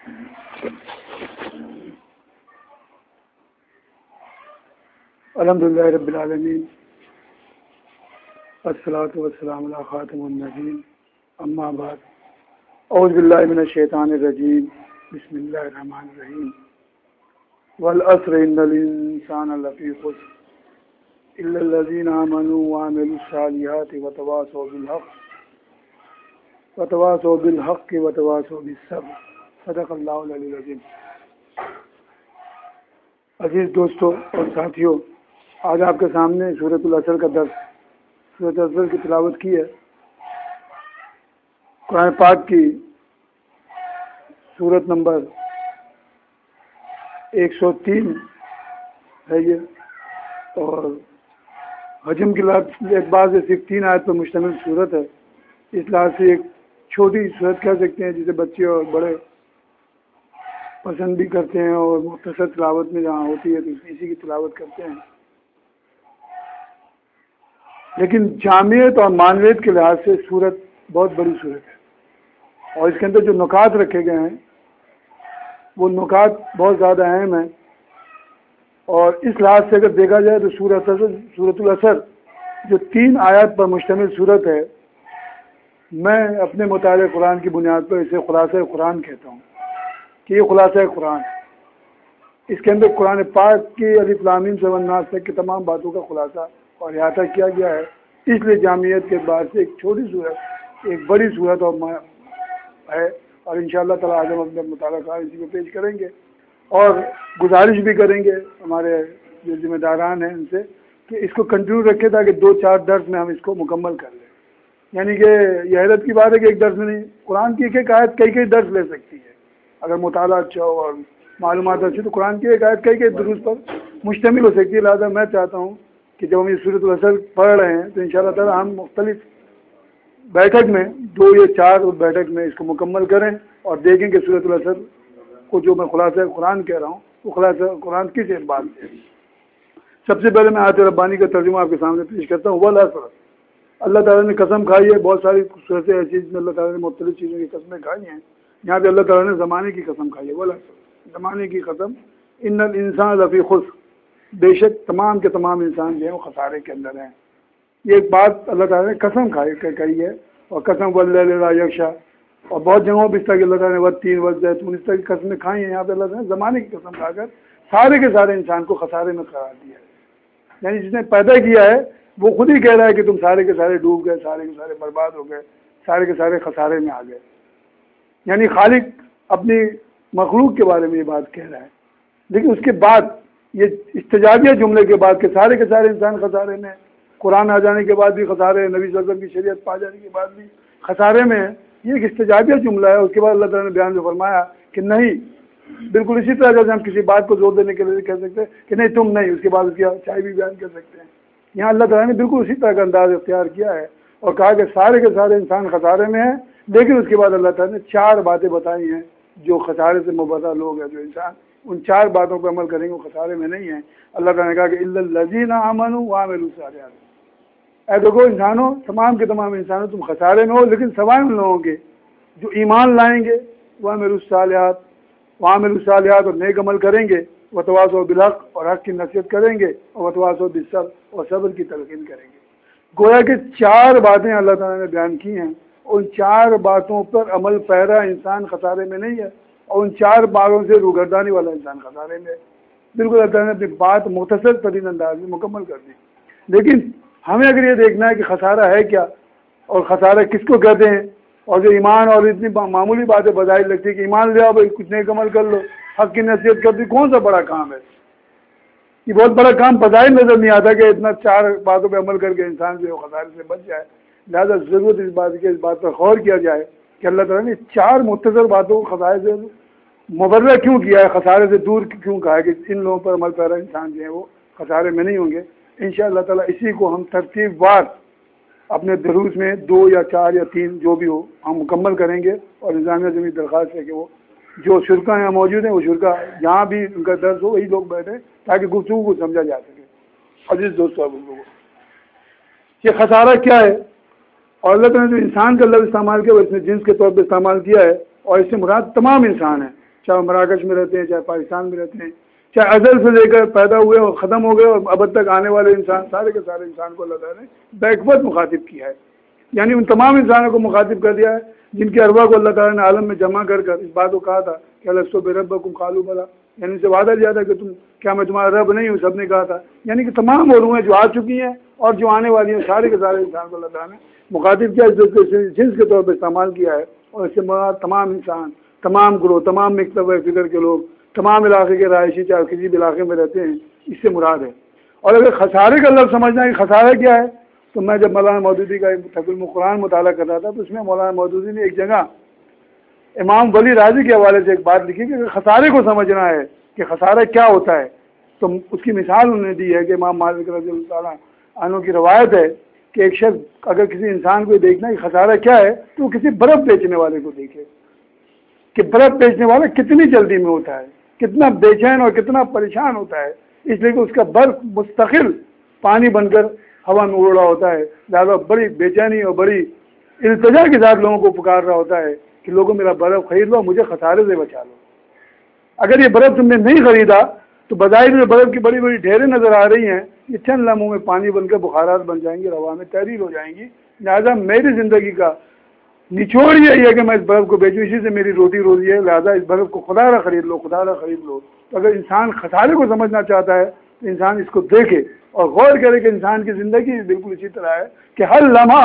الحمدللہ رب العالمین والصلاة والسلام علی خاتم النبیین اما بعد اعوذ باللہ من الشیطان الرجیم بسم اللہ الرحمن الرحیم والعصر ان الانسان لفی خسر الا الذین آمنوا وعملوا الصالحات وتواصوا بالحق وتواصوا بالصبر صدق اللہ العلی العظیم۔ عزیز دوستو اور ساتھیوں، آج آپ کے سامنے سورۃ العصر کا درس، سورۃ العصر کی تلاوت کی ہے۔ قرآن پاک کی سورت نمبر 103 ہے یہ، اور حجم کے اعتبار سے صرف 3 آیت پر مشتمل صورت ہے۔ اس لحاظ سے ایک چھوٹی صورت کہہ سکتے ہیں جسے بچے اور بڑے پسند بھی کرتے ہیں، اور مختصر تلاوت میں جہاں ہوتی ہے تو اسی کی تلاوت کرتے ہیں۔ لیکن جامعیت اور معنویت کے لحاظ سے صورت بہت بڑی صورت ہے، اور اس کے اندر جو نکات رکھے گئے ہیں وہ نکات بہت زیادہ اہم ہیں۔ اور اس لحاظ سے اگر دیکھا جائے تو سورۃ العصر جو 3 آیات پر مشتمل صورت ہے، میں اپنے مطالعہ قرآن کی بنیاد پر اسے خلاصہ قرآن کہتا ہوں کہ یہ خلاصہ قرآن ہے۔ اس کے اندر قرآن پاک کی الف لام میم سے والناس تک کی تمام باتوں کا خلاصہ اور احاطہ کیا گیا ہے۔ اس لیے جامعیت کے اعتبار سے ایک چھوٹی صورت ایک بڑی صورت اور ہے، اور انشاءاللہ تعالیٰ آج ہم اپنے مطالعہ اسی کو پیش کریں گے، اور گزارش بھی کریں گے ہمارے جو ذمہ داران ہیں ان سے کہ اس کو کنٹینیو رکھے تاکہ 2-4 درس میں ہم اس کو مکمل کر لیں۔ یعنی کہ یہ حیرت کی بات ہے کہ ایک درس میں نہیں، قرآن کی ایک آیت کئی درس لے سکتی ہے اگر مطالعہ اچھا ہو اور معلومات اچھی، تو قرآن کی ایک آیت کئی دروس پر مشتمل ہو سکتی ہے۔ لہٰذا میں چاہتا ہوں کہ جب ہم یہ سورۃ العصر پڑھ رہے ہیں تو انشاءاللہ تعالیٰ ہم مختلف بیٹھک میں 2 یا 4 بیٹھک میں اس کو مکمل کریں اور دیکھیں کہ سورۃ العصر کو جو میں خلاصہ قرآن کہہ رہا ہوں وہ خلاصہ قرآن کس اعتبار سے ہے۔ سب سے پہلے میں آیت ربانی کا ترجمہ آپ کے سامنے پیش کرتا ہوں۔ والعصر، اللہ تعالیٰ نے قسم کھائی ہے، بہت ساری صورتیں ایسی جس میں اللہ تعالیٰ نے مختلف چیزوں کی قسمیں کھائی ہیں، یہاں پہ اللہ تعالیٰ نے زمانے کی قسم کھائی ہے۔ والعصر، زمانے کی قسم، ان الانسان لفی خسر، بے شک تمام کے تمام انسان جو ہیں وہ خسارے کے اندر ہیں۔ یہ ایک بات اللہ تعالیٰ نے قسم کہی ہے، اور قسم واللیل اذا یغشی، اور بہت جگہوں پہ اس طرح کہ اللہ تعالیٰ نے والتین والزیتون اس طرح کی قسمیں کھائی ہیں۔ یہاں پہ اللہ تعالیٰ نے زمانے کی قسم کھا کر سارے کے سارے انسان کو خسارے میں قرار دیا ہے۔ یعنی جس نے پیدا کیا ہے وہ خود ہی کہہ رہا ہے کہ تم سارے کے سارے ڈوب گئے، سارے کے سارے برباد ہو گئے، سارے کے سارے خسارے میں آ گئے۔ یعنی خالق اپنی مخلوق کے بارے میں یہ بات کہہ رہا ہے، لیکن اس کے بعد یہ استجابیہ جملے کے بعد کہ سارے کے سارے انسان خسارے میں، قرآن آ جانے کے بعد بھی خسارے، نبی صلی اللہ علیہ وسلم کی شریعت پا جانے کے بعد بھی خسارے میں ہے، یہ ایک استجابیہ جملہ ہے۔ اس کے بعد اللہ تعالیٰ نے بیان میں فرمایا کہ نہیں، بالکل اسی طرح جیسے ہم کسی بات کو زور دینے کے لیے کہہ سکتے ہیں کہ نہیں تم نہیں، اس کے بعد اس کی اچھائی بھی بیان کر سکتے ہیں۔ یہاں اللہ تعالیٰ نے بالکل اسی طرح کا انداز اختیار کیا ہے اور کہا کہ سارے کے سارے انسان خسارے میں ہیں، لیکن اس کے بعد اللہ تعالیٰ نے 4 باتیں بتائی ہیں جو خسارے سے مبتلا لوگ ہیں، جو انسان ان 4 باتوں پر عمل کریں گے وہ خسارے میں نہیں ہیں۔ اللہ تعالیٰ نے کہا کہ الا الذین آمنوا وعملوا الصالحات، اے دیکھو انسانوں، تمام کے تمام انسانوں تم خسارے میں ہو، لیکن سوائے ان لوگوں کے جو ایمان لائیں گے، وعملوا الصالحات اور نیک عمل کریں گے، وتواصوا بالحق اور حق کی نصیحت کریں گے، اور وتواصوا بالصبر اور صبر کی تلقین کریں گے۔ گویا کہ 4 باتیں اللہ تعالیٰ نے بیان کی ہیں، ان 4 باتوں پر عمل پیرا انسان خسارے میں نہیں ہے، اور ان 4 باتوں سے روگردانی والا انسان خسارے میں ہے۔ بالکل اللہ تعالیٰ نے اپنی بات مختصر ترین انداز میں مکمل کر دی۔ لیکن ہمیں اگر یہ دیکھنا ہے کہ خسارہ ہے کیا اور خسارہ کس کو کہتے ہیں، اور جو ایمان اور اتنی معمولی باتیں بظاہر لگتی ہے کہ ایمان لے آؤ بھائی، کچھ نیک عمل کر لو، حق کی نصیحت کر دی، کون سا بڑا کام ہے؟ یہ بہت بڑا کام بظاہر نظر نہیں آتا کہ اتنا 4 باتوں پہ عمل کر کے انسان جو ہے خسارے سے بچ جائے۔ لہذا ضرورت اس بات پر غور کیا جائے کہ اللہ تعالیٰ نے 4 مختصر باتوں کو خسارے سے مبرہ کیوں کیا ہے، خسارے سے دور کیوں کہا ہے کہ ان لوگوں پر عمل پیرا انسان جو ہے وہ خسارے میں نہیں ہوں گے۔ انشاءاللہ تعالیٰ اسی کو ہم ترتیب وار اپنے دروس میں 2 یا 4 یا 3 جو بھی ہو ہم مکمل کریں گے، اور نظامیہ سے بھی درخواست ہے کہ وہ جو شرکا یہاں موجود ہیں وہ شرکا جہاں بھی ان کا درس ہو وہی لوگ بیٹھیں تاکہ گفتگو کو سمجھا جا سکے۔ عزیز دوستو، یہ خسارہ کیا ہے، اور اللہ تعالیٰ نے جو انسان کا لفظ استعمال کیا وہ اس نے جنس کے طور پہ استعمال کیا ہے، اور اس سے مراد تمام انسان ہیں۔ چاہے مراکش میں رہتے ہیں، چاہے پاکستان میں رہتے ہیں، چاہے ازل سے لے کر پیدا ہوئے اور ختم ہو گئے اور اب تک آنے والے انسان، سارے کے سارے انسان کو اللہ تعالیٰ نے بیک وقت مخاطب کیا ہے. یعنی ان تمام انسانوں کو مخاطب کر دیا ہے جن کی ارواح کو اللہ تعالیٰ نے عالم میں جمع کر اس بات کو کہا تھا کہ الستو بربکم قالوا بلی، یعنی ان سے وعدہ لیا تھا کہ کیا میں تمہارا رب نہیں ہوں، سب نے کہا تھا. یعنی کہ تمام روحیں جو آ چکی ہیں اور جو آنے والی ہیں، سارے کے سارے انسان کو اللہ تعالیٰ نے مخاطب کیا، جنس کے طور پر استعمال کیا ہے. اور اس سے مراد تمام انسان، تمام گروہ، تمام مکتب فکر کے لوگ، تمام علاقے کے رہائشی چاہے کسی بھی علاقے میں رہتے ہیں، اس سے مراد ہے. اور اگر خسارے کا لفظ سمجھنا ہے کہ خسارہ کیا ہے، تو میں جب مولانا مودودی کا تقویم قرآن مطالعہ کر رہا تھا تو اس میں مولانا مودودی نے ایک جگہ امام ولی راضی کے حوالے سے ایک بات لکھی کہ خسارے کو سمجھنا ہے کہ خسارہ کیا ہوتا ہے، تو اس کی مثال انہوں نے دی ہے کہ امام مالک رضی اللہ تعالیٰ عنہ کی روایت ہے کہ ایک شخص اگر کسی انسان کو دیکھنا کہ خسارہ کیا ہے تو وہ کسی برف بیچنے والے کو دیکھے کہ برف بیچنے والا کتنی جلدی میں ہوتا ہے، کتنا بے چین اور کتنا پریشان ہوتا ہے، اس لیے کہ اس کا برف مستقل پانی بن کر ہوا میں اڑ رہا ہوتا ہے، لہٰذا بڑی بے چینی اور بڑی التجا کے ساتھ لوگوں کو پکار رہا ہوتا ہے کہ لوگوں میرا برف خرید لو، مجھے خسارے سے بچا لو. اگر یہ برف تم نے نہیں خریدا تو بظاہر میں برف کی بڑی بڑی ڈھیریں نظر آ رہی ہیں، یہ چند لمحوں میں پانی بن کر بخارات بن جائیں گی، ہوا میں تحریر ہو جائیں گی. لہٰذا میری زندگی کا نچوڑ یہ ہے کہ میں اس برف کو بیچوں، اسی سے میری روٹی روزی ہے، لہٰذا اس برف کو خدا را خرید لو، خدا را خرید لو. تو اگر انسان خسارے کو سمجھنا چاہتا ہے تو انسان اس کو دیکھے اور غور کرے کہ انسان کی زندگی بالکل اسی طرح ہے کہ ہر لمحہ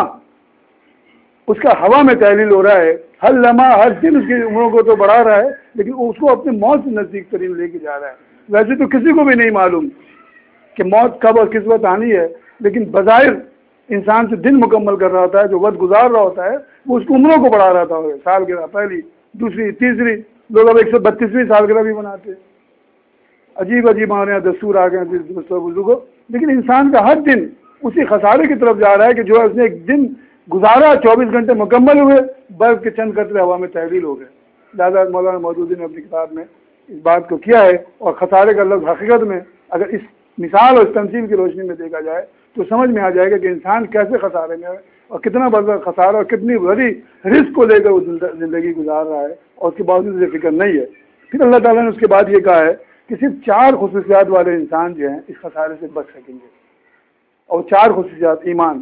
اس کا ہوا میں تحلیل ہو رہا ہے، ہر لمحہ ہر دن اس کی عمروں کو تو بڑھا رہا ہے لیکن اس کو اپنے موت سے نزدیک ترین لے کے جا رہا ہے. ویسے تو کسی کو بھی نہیں معلوم کہ موت کب اور کس وقت آنی ہے، لیکن بظاہر انسان سے دن مکمل کر رہا ہوتا ہے، جو وقت گزار رہا ہوتا ہے وہ اس کو عمروں کو بڑھا رہا ہے، سالگرہ پہلی، دوسری، تیسری، لوگ اب 132ویں سالگرہ بھی مناتے ہیں. عجیب عجیب ہمارے یہاں دستور آ گئے ہیں بزرگوں. لیکن انسان کا ہر دن اسی خسارے کی طرف جا رہا ہے کہ جو اس نے ایک دن گزارا، 24 گھنٹے مکمل ہوئے، برف کے چند قطرے ہوا میں تحلیل ہو گئے. لہٰذا مولانا مودودی نے اپنی کتاب میں اس بات کو کیا ہے. اور خسارے کا لفظ حقیقت میں اگر اس مثال اور اس تمثیل کی روشنی میں دیکھا جائے تو سمجھ میں آ جائے گا کہ انسان کیسے خسارے میں ہے اور کتنا بڑا خسارہ اور کتنی بڑی رزق کو لے کر وہ زندگی گزار رہا ہے اور اس کے باوجود اسے فکر نہیں ہے. پھر اللہ تعالیٰ نے اس کے بعد یہ کہا ہے کہ صرف 4 خصوصیات والے انسان جو ہیں اس خسارے سے بچ سکیں گے. اور 4 خصوصیات: ایمان،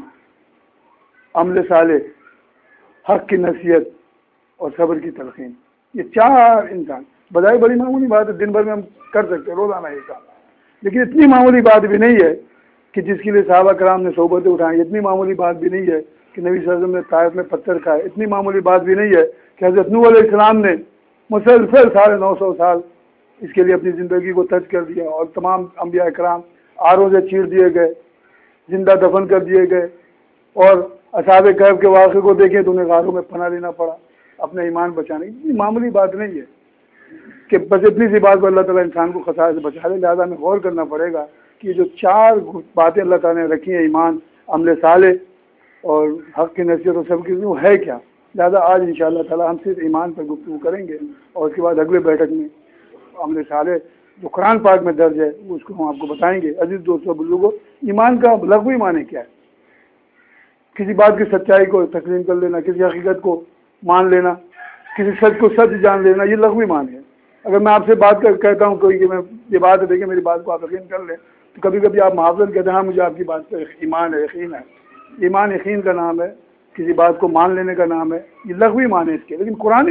عمل صالح، حق کی نصیحت اور صبر کی تلقین. یہ 4 انسان بظاہر بڑی معمولی بات ہے، دن بھر میں ہم کر سکتے ہیں روزانہ یہ کام، لیکن اتنی معمولی بات بھی نہیں ہے کہ جس کے لیے صحابہ کرام نے صحبتیں اٹھائیں. اتنی معمولی بات بھی نہیں ہے کہ نبی صلی اللہ علیہ وسلم نے طائف میں پتھر کھائے. اتنی معمولی بات بھی نہیں ہے کہ حضرت نوح علیہ السلام نے مسلسل 950 سال اس کے لیے اپنی زندگی کو ترک کر دیا اور تمام انبیاء کرام آروں سے چیر دیے گئے، زندہ دفن کر دیے گئے. اور اصحاب کہف کے واقعے کو دیکھیں تو انہیں غاروں میں پناہ لینا پڑا اپنا ایمان بچانے. اتنی معمولی بات نہیں ہے کہ بس اتنی سی بات پر اللہ تعالیٰ انسان کو خسارے سے بچا لے. لہٰذا ہمیں غور کرنا پڑے گا کہ جو 4 باتیں اللہ تعالیٰ نے رکھی ہیں، ایمان، عمل صالح اور حق کی نصیحت اور سب کی، وہ ہے کیا. لہٰذا آج انشاءاللہ تعالیٰ ہم صرف ایمان پر گفتگو کریں گے اور اس کے بعد اگلے بیٹھک میں عمل صالح جو قرآن پاک میں درج ہے اس کو ہم آپ کو بتائیں گے. عزیز دوستو بزرگوں، ایمان کا لغوی معنی کیا ہے؟ کسی بات کی سچائی کو تسلیم کر لینا، کسی حقیقت کو مان لینا، کسی سچ کو سچ جان لینا، یہ لغوی معنی ہے. اگر میں آپ سے بات کہتا ہوں کوئی کہ میں یہ بات ہے، دیکھیں میری بات کو آپ یقین کر لیں، تو کبھی کبھی آپ محاورت کہتے ہیں ہاں مجھے آپ کی بات پر ایمان ہے، یقین ہے. ایمان یقین کا نام ہے، کسی بات کو مان لینے کا نام ہے، یہ لغوی معنی اس کے. لیکن قرآن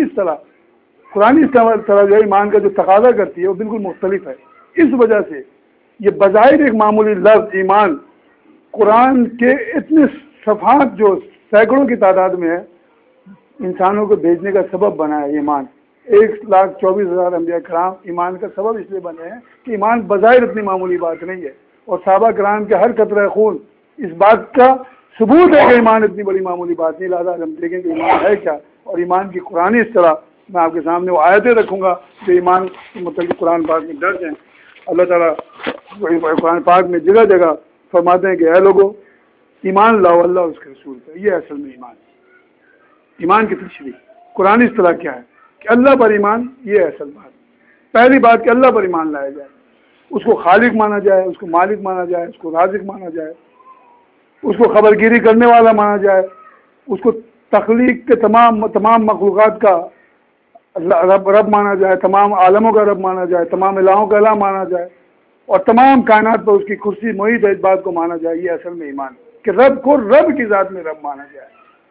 جو ایمان کا جو تقاضا کرتی ہے وہ بالکل مختلف ہے. اس وجہ سے یہ بظاہر ایک معمولی لفظ ایمان قرآن کے اتنے صفحات جو سینکڑوں کی تعداد میں ہے انسانوں کو بھیجنے کا سبب بنا ہے. ایمان 1,24,000 انبیاء کرام ایمان کا سبب اس لیے بنے ہیں کہ ایمان بظاہر اتنی معمولی بات نہیں ہے. اور صحابہ کرام کے ہر قطرہ خون اس بات کا ثبوت ہے کہ ایمان اتنی بڑی معمولی بات نہیں. لہٰذا ہم دیکھیں کہ ایمان ہے کیا اور ایمان کی قرآنی اصطلاح میں آپ کے سامنے وہ آیتیں رکھوں گا جو ایمان کے متعلق قرآن پاک میں درج ہیں. اللہ تعالیٰ قرآن پاک میں جگہ جگہ فرماتے ہیں کہ اے لوگوں ایمان لاؤ اللہ اس کے رسول پر. یہ اصل میں ایمان کی تشریح قرآن اصطلاح کیا ہے کہ اللہ پر ایمان. یہ ہے اصل بات. پہلی بات کہ اللہ پر ایمان لایا جائے، اس کو خالق مانا جائے، اس کو مالک مانا جائے، اس کو رازق مانا جائے، اس کو خبرگیری کرنے والا مانا جائے، اس کو تخلیق کے تمام مخلوقات کا اللہ رب مانا جائے، تمام عالموں کا رب مانا جائے، تمام الہوں کا الہ مانا جائے، اور تمام کائنات پر اس کی کرسی محیط ہے، اس بات کو مانا جائے. یہ اصل میں ایمان کہ رب کو رب کی ذات میں رب مانا جائے،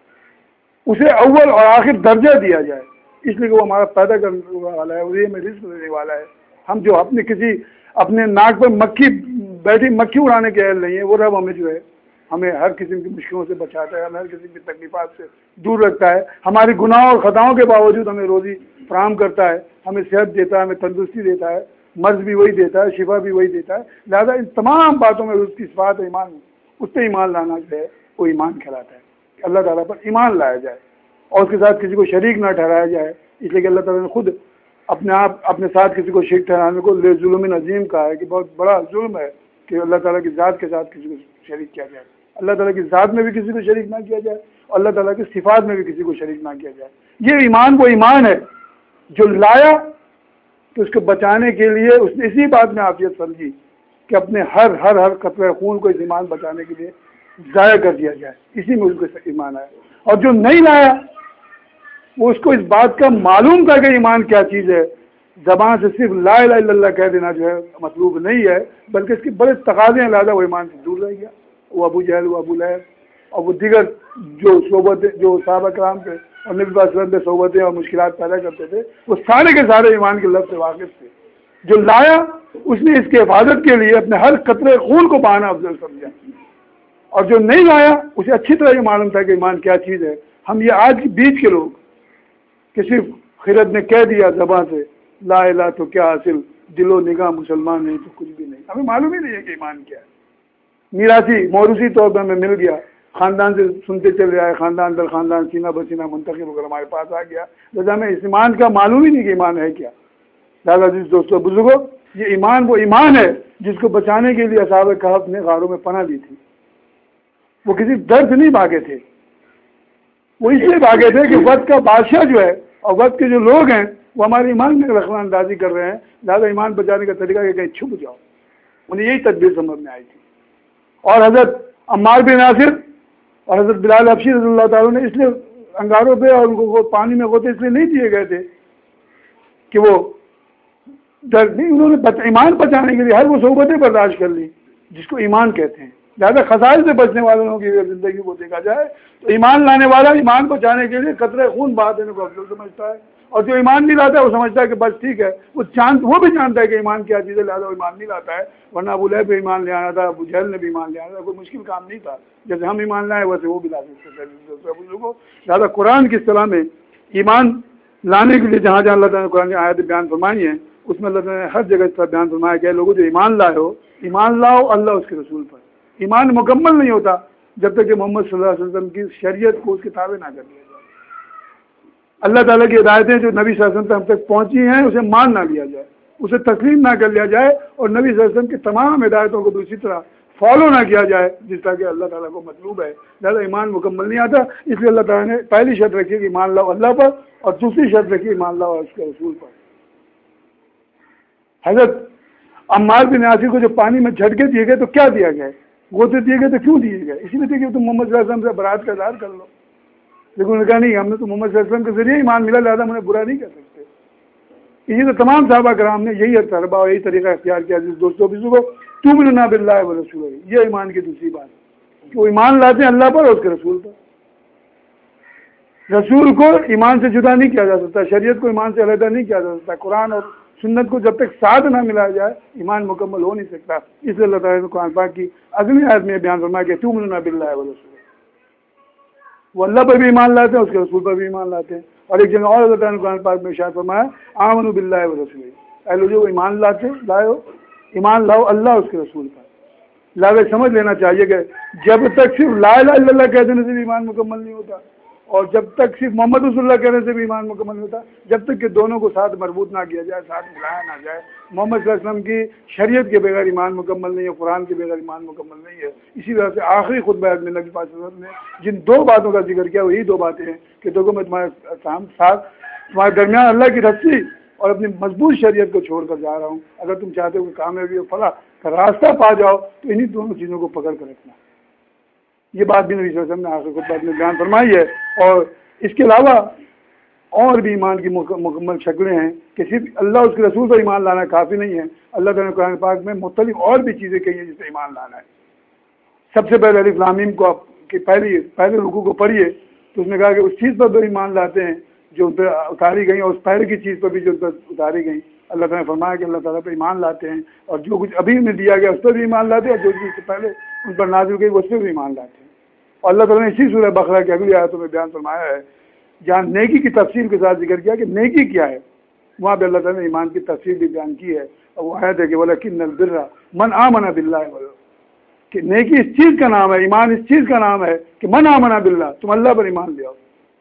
اسے اول اور آخر درجہ دیا جائے، اس لیے کہ وہ ہمارا پیدا کرنے والا ہے، وہی ہمیں رزق دینے والا ہے. ہم جو اپنے ناک پر مکھی اڑانے کے اہل نہیں ہے، وہ رب ہمیں جو ہے ہمیں ہر قسم کی مشکلوں سے بچاتا ہے، ہمیں ہر قسم کی تکلیفات سے دور رکھتا ہے، ہماری گناہوں اور خطاؤں کے باوجود ہمیں روزی فراہم کرتا ہے، ہمیں صحت دیتا ہے، ہمیں تندرستی دیتا ہے، مرض بھی وہی دیتا ہے، شفا بھی وہی دیتا ہے. لہذا ان تمام باتوں میں اس کی صفات ایمان، اس پہ ایمان لانا جو ہے وہ ایمان کہلاتا ہے کہ اللہ تعالیٰ پر ایمان لایا جائے اور اس کے ساتھ کسی کو شریک نہ ٹھہرایا جائے. اس لیے کہ اللہ تعالیٰ نے خود اپنے ساتھ کسی کو شریک ٹھہرانے کو ظلم عظیم کہا ہے کہ بہت بڑا ظلم ہے کہ اللہ تعالیٰ کی ذات کے ساتھ کسی کو شریک کیا جائے. اللہ تعالیٰ کی ذات میں بھی کسی کو شریک نہ کیا جائے اور اللہ تعالیٰ کی صفات میں بھی کسی کو شریک نہ کیا جائے. یہ ایمان وہ ایمان ہے جو لایا تو اس کو بچانے کے لیے اس نے اسی بات میں عافیت سمجھی کہ اپنے ہر قطرہ خون کو اس ایمان بچانے کے لیے ضائع کر دیا جائے. اسی میں اس کو ایمان آیا. اور جو نہیں لایا وہ اس کو اس بات کا معلوم تھا کہ ایمان کیا چیز ہے، زبان سے صرف لا الہ الا اللہ کہہ دینا جو ہے مطلوب نہیں ہے، بلکہ اس کے بڑے تقاضے ہیں، لہٰذا وہ ایمان سے دور رہ گیا. وہ ابو جہل، وہ ابو لہب اور وہ دیگر جو صحابہ کرام تھے اور نبی صلی اللہ علیہ وسلم پہ صحبتیں اور مشکلات پیدا کرتے تھے، وہ سارے کے سارے ایمان کے لفظ سے واقف تھے. جو لایا اس نے اس کی حفاظت کے لیے اپنے ہر قطرے خون کو بہانا افضل سمجھا، اور جو نہیں لایا اسے اچھی طرح یہ معلوم تھا کہ ایمان کیا چیز ہے. ہم یہ آج کے بیچ کے لوگ کہ صرف خرد نے کہہ دیا زبان سے لا الہ تو کیا حاصل، دل و نگاہ مسلمان نہیں تو کچھ بھی نہیں، ہمیں معلوم ہی نہیں ہے کہ ایمان کیا ہے. میراثی موروثی طور پر ہمیں مل گیا، خاندان سے سنتے چلے آئے، خاندان در خاندان سینہ بسینہ منتخب ہو کر ہمارے پاس آ گیا، لہٰذا ہمیں اس ایمان کا معلوم ہی نہیں کہ ایمان ہے کیا. لہٰذا جس دوستوں بزرگوں، یہ ایمان وہ ایمان ہے جس کو بچانے کے لیے اصحاب کہف نے غاروں میں پناہ لی تھی. وہ کسی ڈر سے نہیں بھاگے تھے، وہ اس لیے بھاگے تھے کہ وقت کا بادشاہ جو ہے اور وقت کے جو لوگ ہیں وہ ہمارے ایمان میں رخنہ اندازی کر رہے ہیں، لہٰذا ایمان بچانے کا طریقہ کہ کہیں چھپ جاؤ. انہیں یہی تدبیر سمجھ میں آئی تھی. اور حضرت عمار بن یاسر اور حضرت بلال حبشی رضی اللہ تعالیٰ نے اس لیے انگاروں پہ اور ان کو پانی میں غوطے اس لیے نہیں دیے گئے تھے کہ وہ ڈر نہیں، انہوں نے ایمان بچانے کے لیے ہر وہ صحبتیں برداشت کر لی جس کو ایمان کہتے ہیں. لہٰذا خسائل سے بچنے والوں کی زندگی کو دیکھا جائے تو ایمان لانے والا ایمان بچانے کے لیے قطرے خون بہا دینے کو افضل سمجھتا ہے، اور جو ایمان نہیں لاتا ہے وہ سمجھتا ہے کہ بس ٹھیک ہے، وہ بھی جانتا ہے کہ ایمان کیا چیز ہے، لہٰذا وہ ایمان نہیں لاتا ہے. ورنہ ابو لہب بھی ایمان لے آنا تھا، ابو جہل نے بھی ایمان لے آنا تھا، کوئی مشکل کام نہیں تھا. جیسے ہم ایمان لائے ویسے وہ بھی لا سکتے تھے. لہٰذا قرآن کی اصطلاح میں ایمان لانے کے لیے جہاں جہاں اللہ تعالیٰ نے قرآن کی آیت بیان فرمائی ہیں اس میں اللہ تعالیٰ نے ہر جگہ اس طرح بیان فرمایا کہ لوگوں جو ایمان لائے ہو، ایمان لاؤ اللہ اس کے رسول پر. ایمان مکمل نہیں ہوتا جب تک کہ محمد صلی اللہ علیہ وسلم کی شریعت کو اس کے تابع نہ کر لیا جائے. اللہ تعالیٰ کی ہدایتیں جو نبی صلی اللہ علیہ وسلم ہم تک پہنچی ہیں اسے مان نہ لیا جائے، اسے تسلیم نہ کر لیا جائے، اور نبی صلی اللہ علیہ وسلم کی تمام ہدایتوں کو دوسری طرح فالو نہ کیا جائے جس طرح کہ اللہ تعالیٰ کو مطلوب ہے. لہٰذا ایمان مکمل نہیں آتا. اس لیے اللہ تعالیٰ نے پہلی شرط رکھی کہ ایمان لاؤ اللہ پر، اور دوسری شرط رکھی ایمان لاؤ اس کے رسول پر. حضرت عمار بن یاسر کو جو پانی میں جھٹکے دیے گئے تو کیا دیا گیا؟ غوطے دیے گئے تو کیوں دیے گئے؟ اسی لیے کہ تم محمد صلی اللہ علیہ وسلم سے برات کا اظہار کر لو. لیکن انہوں نے کہا نہیں، ہم نے تو محمد صلی اللہ علیہ وسلم کے ذریعے ایمان ملا، لہٰذا ہم انہیں برا نہیں کر سکتے. اسی تو تمام صحابہ کرام نے یہی تجربہ اور یہی طریقہ اختیار کیا. جس دوستوں بزرگوں تؤمنون باللہ ورسولہ، یہ ایمان کی دوسری بات ہے کہ وہ ایمان لاتے ہیں اللہ پر اور اس کے رسول پر. رسول کو ایمان سے جدا نہیں کیا جا سکتا، شریعت کو ایمان سے علیحدہ نہیں کیا جا سکتا. قرآن اور سنت کو جب تک ساتھ نہ ملایا جائے ایمان مکمل ہو نہیں سکتا. اس لیے اللہ تعالیٰ نے قرآن پاک کی اگلی آیت میں بیان فرمایا کہ تؤمنون باللہ ورسولہ، وہ اللہ پر بھی ایمان لاتے ہیں، اس کے رسول پر بھی ایمان لاتے ہیں. اور ایک جگہ اور اللہ تعالیٰ نے قرآن پاک میں ارشاد فرمایا آمنوا باللہ ورسولہ، اے لوگوں جو ایمان لائے ہو، ایمان لاؤ اللہ اس کے رسول پر. لہٰذا سمجھ لینا چاہیے کہ جب تک صرف لا الہ الا اللہ کہہ دینے سے بھی ایمان مکمل نہیں ہوتا، اور جب تک صرف محمد رسول اللہ کہنے سے بھی ایمان مکمل نہیں ہوتا، جب تک کہ دونوں کو ساتھ مربوط نہ کیا جائے، ساتھ ملایا نہ جائے. محمد صلی اللہ علیہ وسلم کی شریعت کے بغیر ایمان مکمل نہیں ہے، قرآن کے بغیر ایمان مکمل نہیں ہے. اسی وجہ سے آخری خطبہ میں نبی پاک صلی اللہ علیہ وسلم نے جن دو باتوں کا ذکر کیا وہی دو باتیں ہیں کہ دیکھو میں تمہارے ساتھ تمہارے درمیان اللہ کی رسی اور اپنی مضبوط شریعت کو چھوڑ کر جا رہا ہوں. اگر تم چاہتے ہو کہ کامیابی اور فلاح کا راستہ پا جاؤ تو انہی دونوں چیزوں کو پکڑ کر رکھنا. یہ بات بھی نبی صلی اللہ علیہ وسلم نے آخر خطبہ میں بیان فرمائی ہے. اور اس کے علاوہ اور بھی ایمان کی مکمل شکلیں ہیں کہ صرف اللہ اس کے رسول پر ایمان لانا کافی نہیں ہے. اللہ تعالیٰ نے قرآن پاک میں مختلف اور بھی چیزیں کہی ہیں جس سے ایمان لانا ہے. سب سے پہلے الف لام میم کو آپ کی پہلے رکوع کو پڑھیے تو اس نے کہا کہ اس چیز پر بھی ایمان لاتے ہیں جو ان پہ اتاری گئی، اور اس پہلے کی چیز پر بھی جو ان پر اتاری گئی. اللہ تعالیٰ نے فرمایا کہ اللہ تعالیٰ پہ ایمان لاتے ہیں، اور جو کچھ ابھی میں دیا گیا اس پر بھی ایمان لاتے ہیں، اور جو چیز سے پہلے ان پر نازل گئی اس پہ بھی ایمان لاتے ہیں. اور اللہ تعالیٰ نے اسی سورہ بقرہ کی اگلی آیتوں میں بیان فرمایا ہے جہاں نیکی کی تفصیل کے ساتھ ذکر کیا کہ نیکی کیا ہے، وہاں پہ اللہ تعالیٰ نے ایمان کی تفصیل بھی بیان کی ہے. اور وہ آیت ہے کہ وَلَكِنَّ الْبِرَّ مَنْ آمَنَ بِاللَّهِ، کہ نیکی اس چیز کا نام ہے، ایمان اس چیز کا نام ہے کہ من آمن باللہ، تم اللہ پر ایمان لے آؤ،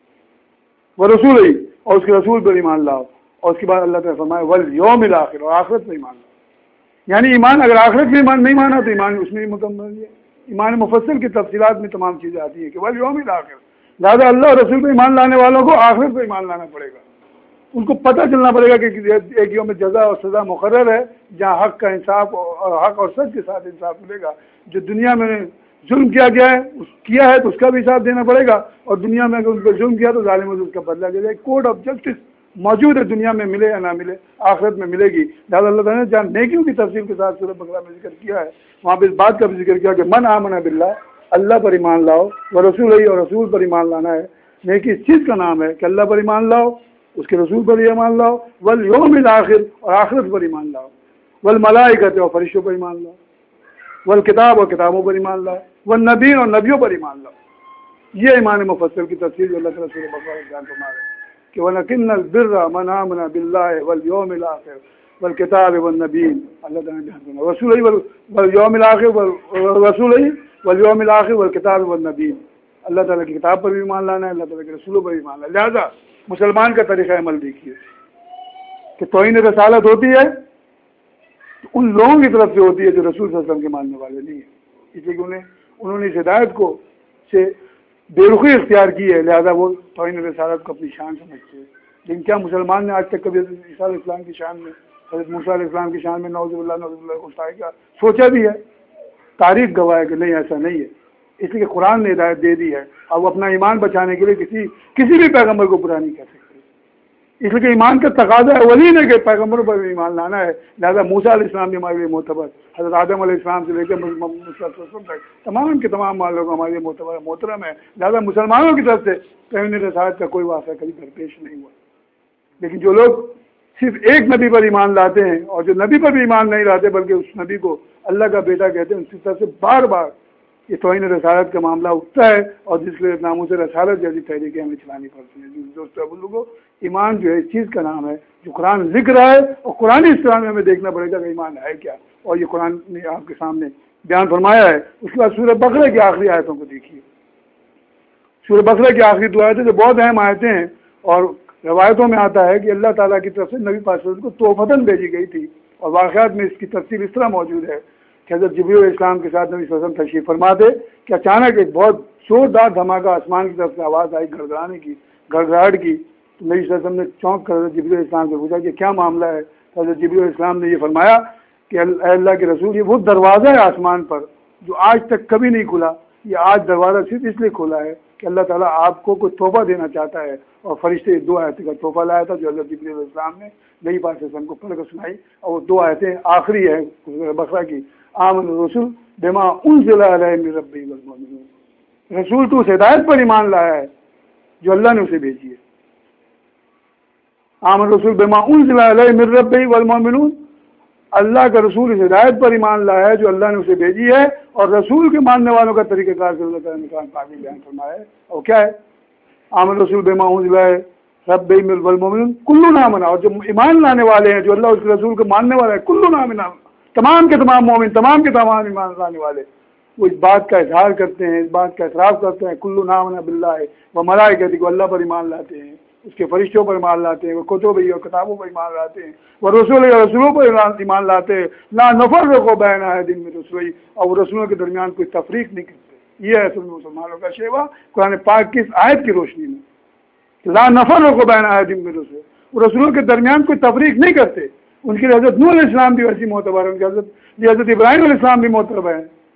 وہ رسول ہی اور اس کے رسول پر ایمان لاؤ. اور اس کے بعد اللہ تعالیٰ فرمائے والیوم الاخر، اور آخرت پر ایمان لاؤ. یعنی ایمان اگر آخرت میں ایمان نہیں مانا تو ایمان اس میں ہی مکمل ہے. ایمان مفصل کی تفصیلات میں تمام چیزیں آتی ہیں کہ والیوم الاخر، لہٰذا اللہ اور رسول پر ایمان لانے والوں کو آخرت پر ایمان لانا پڑے گا. ان کو پتہ چلنا پڑے گا کہ ایک یوم جزا اور سزا مقرر ہے جہاں حق کا انصاف اور حق اور سچ کے ساتھ انصاف ملے گا. جو دنیا میں ظلم کیا ہے تو اس کا بھی حساب دینا پڑے گا، اور دنیا میں اگر ان پر ظلم کیا تو ظالموں سے اس کا بدلہ لے جائے. کوڈ آف جسٹس موجود ہے، دنیا میں ملے یا نہ ملے آخرت میں ملے گی. لہٰذا اللہ تعالیٰ نے جہاں نیکیوں کی تفصیل کے ساتھ سورہ بقرہ میں ذکر کیا ہے وہاں پہ اس بات کا بھی ذکر کیا کہ من آمن باللہ، اللہ پر ایمان لاؤ، وہ رسول ہی اور رسول پر ایمان لانا ہے. نیکی اس چیز کا نام ہے کہ اللہ پر ایمان لاؤ، اس کے رسول پر ایمان لاؤ، والیوم الاخر اور آخرت پر ایمان لاؤ، والملائکۃ اور فرشتوں پر ایمان لاؤ، والکتاب اور کتابوں پر ایمان لاؤ، والنبیین اور نبیوں پر ایمان لاؤ. یہ ایمان مفصل کی تفصیل جو اللہ تعالیٰ سورہ بقرہ میں بیان فرما رہے ہیں کہ وَلَكِنَّ الْبِرَّ مَنْ آمَنَ بِاللَّهِ وَالْيَوْمِ الْآخِرِ وَالْكِتَابِ وَالنَّبِيِّينَ. اللہ تعالیٰ نے بیان فرمایا رسول وَالْيَوْمِ الْآخِرِ رسول وَالْيَوْمِ الْآخِرِ وَالْكِتَابِ وَالنَّبِيِّينَ. اللہ تعالیٰ کی کتاب پر بھی ایمان لانا ہے، اللہ تعالیٰ کے رسولوں پر بھی ایمان لانا ہے. لہٰذا مسلمان کا طریقہ عمل دیکھیے کہ توہین رسالت ہوتی ہے تو ان لوگوں کی طرف سے ہوتی ہے جو رسول صلی اللہ علیہ وسلم کے ماننے والے نہیں ہیں، اس لیے کہ انہوں نے اس ہدایت کو سے بے رخی اختیار کی ہے، لہذا وہ توہین رسالت کو اپنی شان سمجھتے ہیں. لیکن کیا مسلمان نے آج تک کبھی حضرت عیسیٰ علیہ السلام کی شان میں، حضرت موسیٰ علیہ السلام کی شان میں نعوذ باللہ گستاخی کا سوچا بھی ہے؟ تاریخ گواہ ہے کہ نہیں، ایسا نہیں ہے. اس لیے کہ قرآن نے ہدایت دے دی ہے اور وہ اپنا ایمان بچانے کے لیے کسی بھی پیغمبر کو برا نہیں کہہ سکتے. اس لیے کہ ایمان کا تقاضا اولین ہے کہ پیغمبروں پر ایمان لانا ہے. لہٰذا موسیٰ علیہ السلام بھی ہمارے لیے معتبر، حضرت آدم علیہ السلام سے لے کر مسلم تک تمام کے تمام لوگ ہمارے لیے معتبر محترم ہیں. لہٰذا مسلمانوں کی طرف سے توہین رسالت کا کوئی واقعہ کبھی درپیش نہیں ہوا. لیکن جو لوگ صرف ایک نبی پر ایمان لاتے ہیں اور جو نبی پر بھی ایمان نہیں لاتے بلکہ اس نبی کو اللہ کا بیٹا کہتے ہیں، اس کی طرف سے بار بار یہ توہین رسالت کا معاملہ اٹھتا ہے، اور جس کے ناموں سے رسالت جیسی تحریکیں ہمیں چلانی پڑتی ہیں. دوستوں بزرگوں، ایمان جو ہے اس چیز کا نام ہے جو قرآن لکھ رہا ہے، اور قرآن اسلام میں ہمیں دیکھنا پڑے گا کہ ایمان ہے کیا، اور یہ قرآن نے آپ کے سامنے بیان فرمایا ہے. اس کے بعد سورہ بقرہ کی آخری آیتوں کو دیکھیے. سورہ بقرہ کی آخری دو آیتیں جو بہت اہم آیتیں ہیں، اور روایتوں میں آتا ہے کہ اللہ تعالیٰ کی طرف سے نبی پاک صلی اللہ علیہ وسلم کو تحفتاً بھیجی گئی تھی. اور واقعات میں اس کی تفصیل اس طرح موجود ہے کہ حضرت جبریل علیہ السلام کے ساتھ نبی صلی اللہ علیہ وسلم تشریف فرما تھے کہ اچانک ایک بہت زوردار دھماکہ آسمان کی طرف سے آواز آئی، گڑگڑاہٹ کی. تو نبی صلی اللہ علیہ وسلم نے چونک کر حضرت جبریل علیہ السلام سے پوچھا کہ کیا معاملہ ہے؟ تو حضرت جبریل علیہ السلام نے یہ فرمایا کہ اے اللہ کے رسول، یہ وہ دروازہ ہے آسمان پر جو آج تک کبھی نہیں کھلا. یہ آج دروازہ صرف اس لیے کھلا ہے کہ اللہ تعالیٰ آپ کو کوئی تحفہ دینا چاہتا ہے. اور فرشتے دو آیتیں کا تحفہ لایا تھا جو حضرت جبریل علیہ السلام نے نبی پاک صلی اللہ علیہ وسلم کو پڑھ کر سنائی. اور وہ دو آیتیں آخری ہے بقرہ کی، آمن الرسول بما انزل الیہ من ربہ والمؤمنون. رسول تو اس ہدایت پر ایمان لایا ہے جو اللہ نے اسے بھیجی ہے. آمن الرسول بما انزل الیہ من ربہ والمؤمنون، اللہ کا رسول اس ہدایت پر ایمان لایا ہے جو اللہ نے اسے بھیجی ہے. اور رسول کے ماننے والوں کا طریقہ کار سے اللہ تعالیٰ نے قرآن پاک میں بیان فرمایا ہے. اور کیا ہے؟ آمن رسول بما انزل الیہ ربہ والمؤمنون کلنا آمن، اور جو ایمان لانے والے ہیں جو اللہ اس کے رسول کو ماننے والے ہیں، کلنا آمن، تمام کے تمام مومن، تمام کے تمام ایمان لانے والے، وہ اس بات کا اظہار کرتے ہیں، اس بات کا اعتراف کرتے ہیں کلنا آمن باللہ وملائکتہ، وہ اللہ پر ایمان لاتے ہیں، اس کے فرشتوں پر ایمان لاتے ہیں، وہ کتب اور کتابوں پر ایمان لاتے ہیں، وہ رسول اور رسولوں پر ایمان لاتے ہیں. لا نفرق بین احد من رسلہ، اور رسولوں کے درمیان کوئی تفریق نہیں کرتے. یہ ہے اصل مسلمانوں کا شیوا قرآن پاک کی اس آیت کی روشنی میں. لا نفرق بین احد من رسلہ، وہ رسولوں کے درمیان کوئی تفریق نہیں کرتے. ان کے حضرت نوح علیہ السلام بھی ویسی معتبر ہے، ان کے حضرت ابراہیم علیہ السلام بھی معتبر ہیں،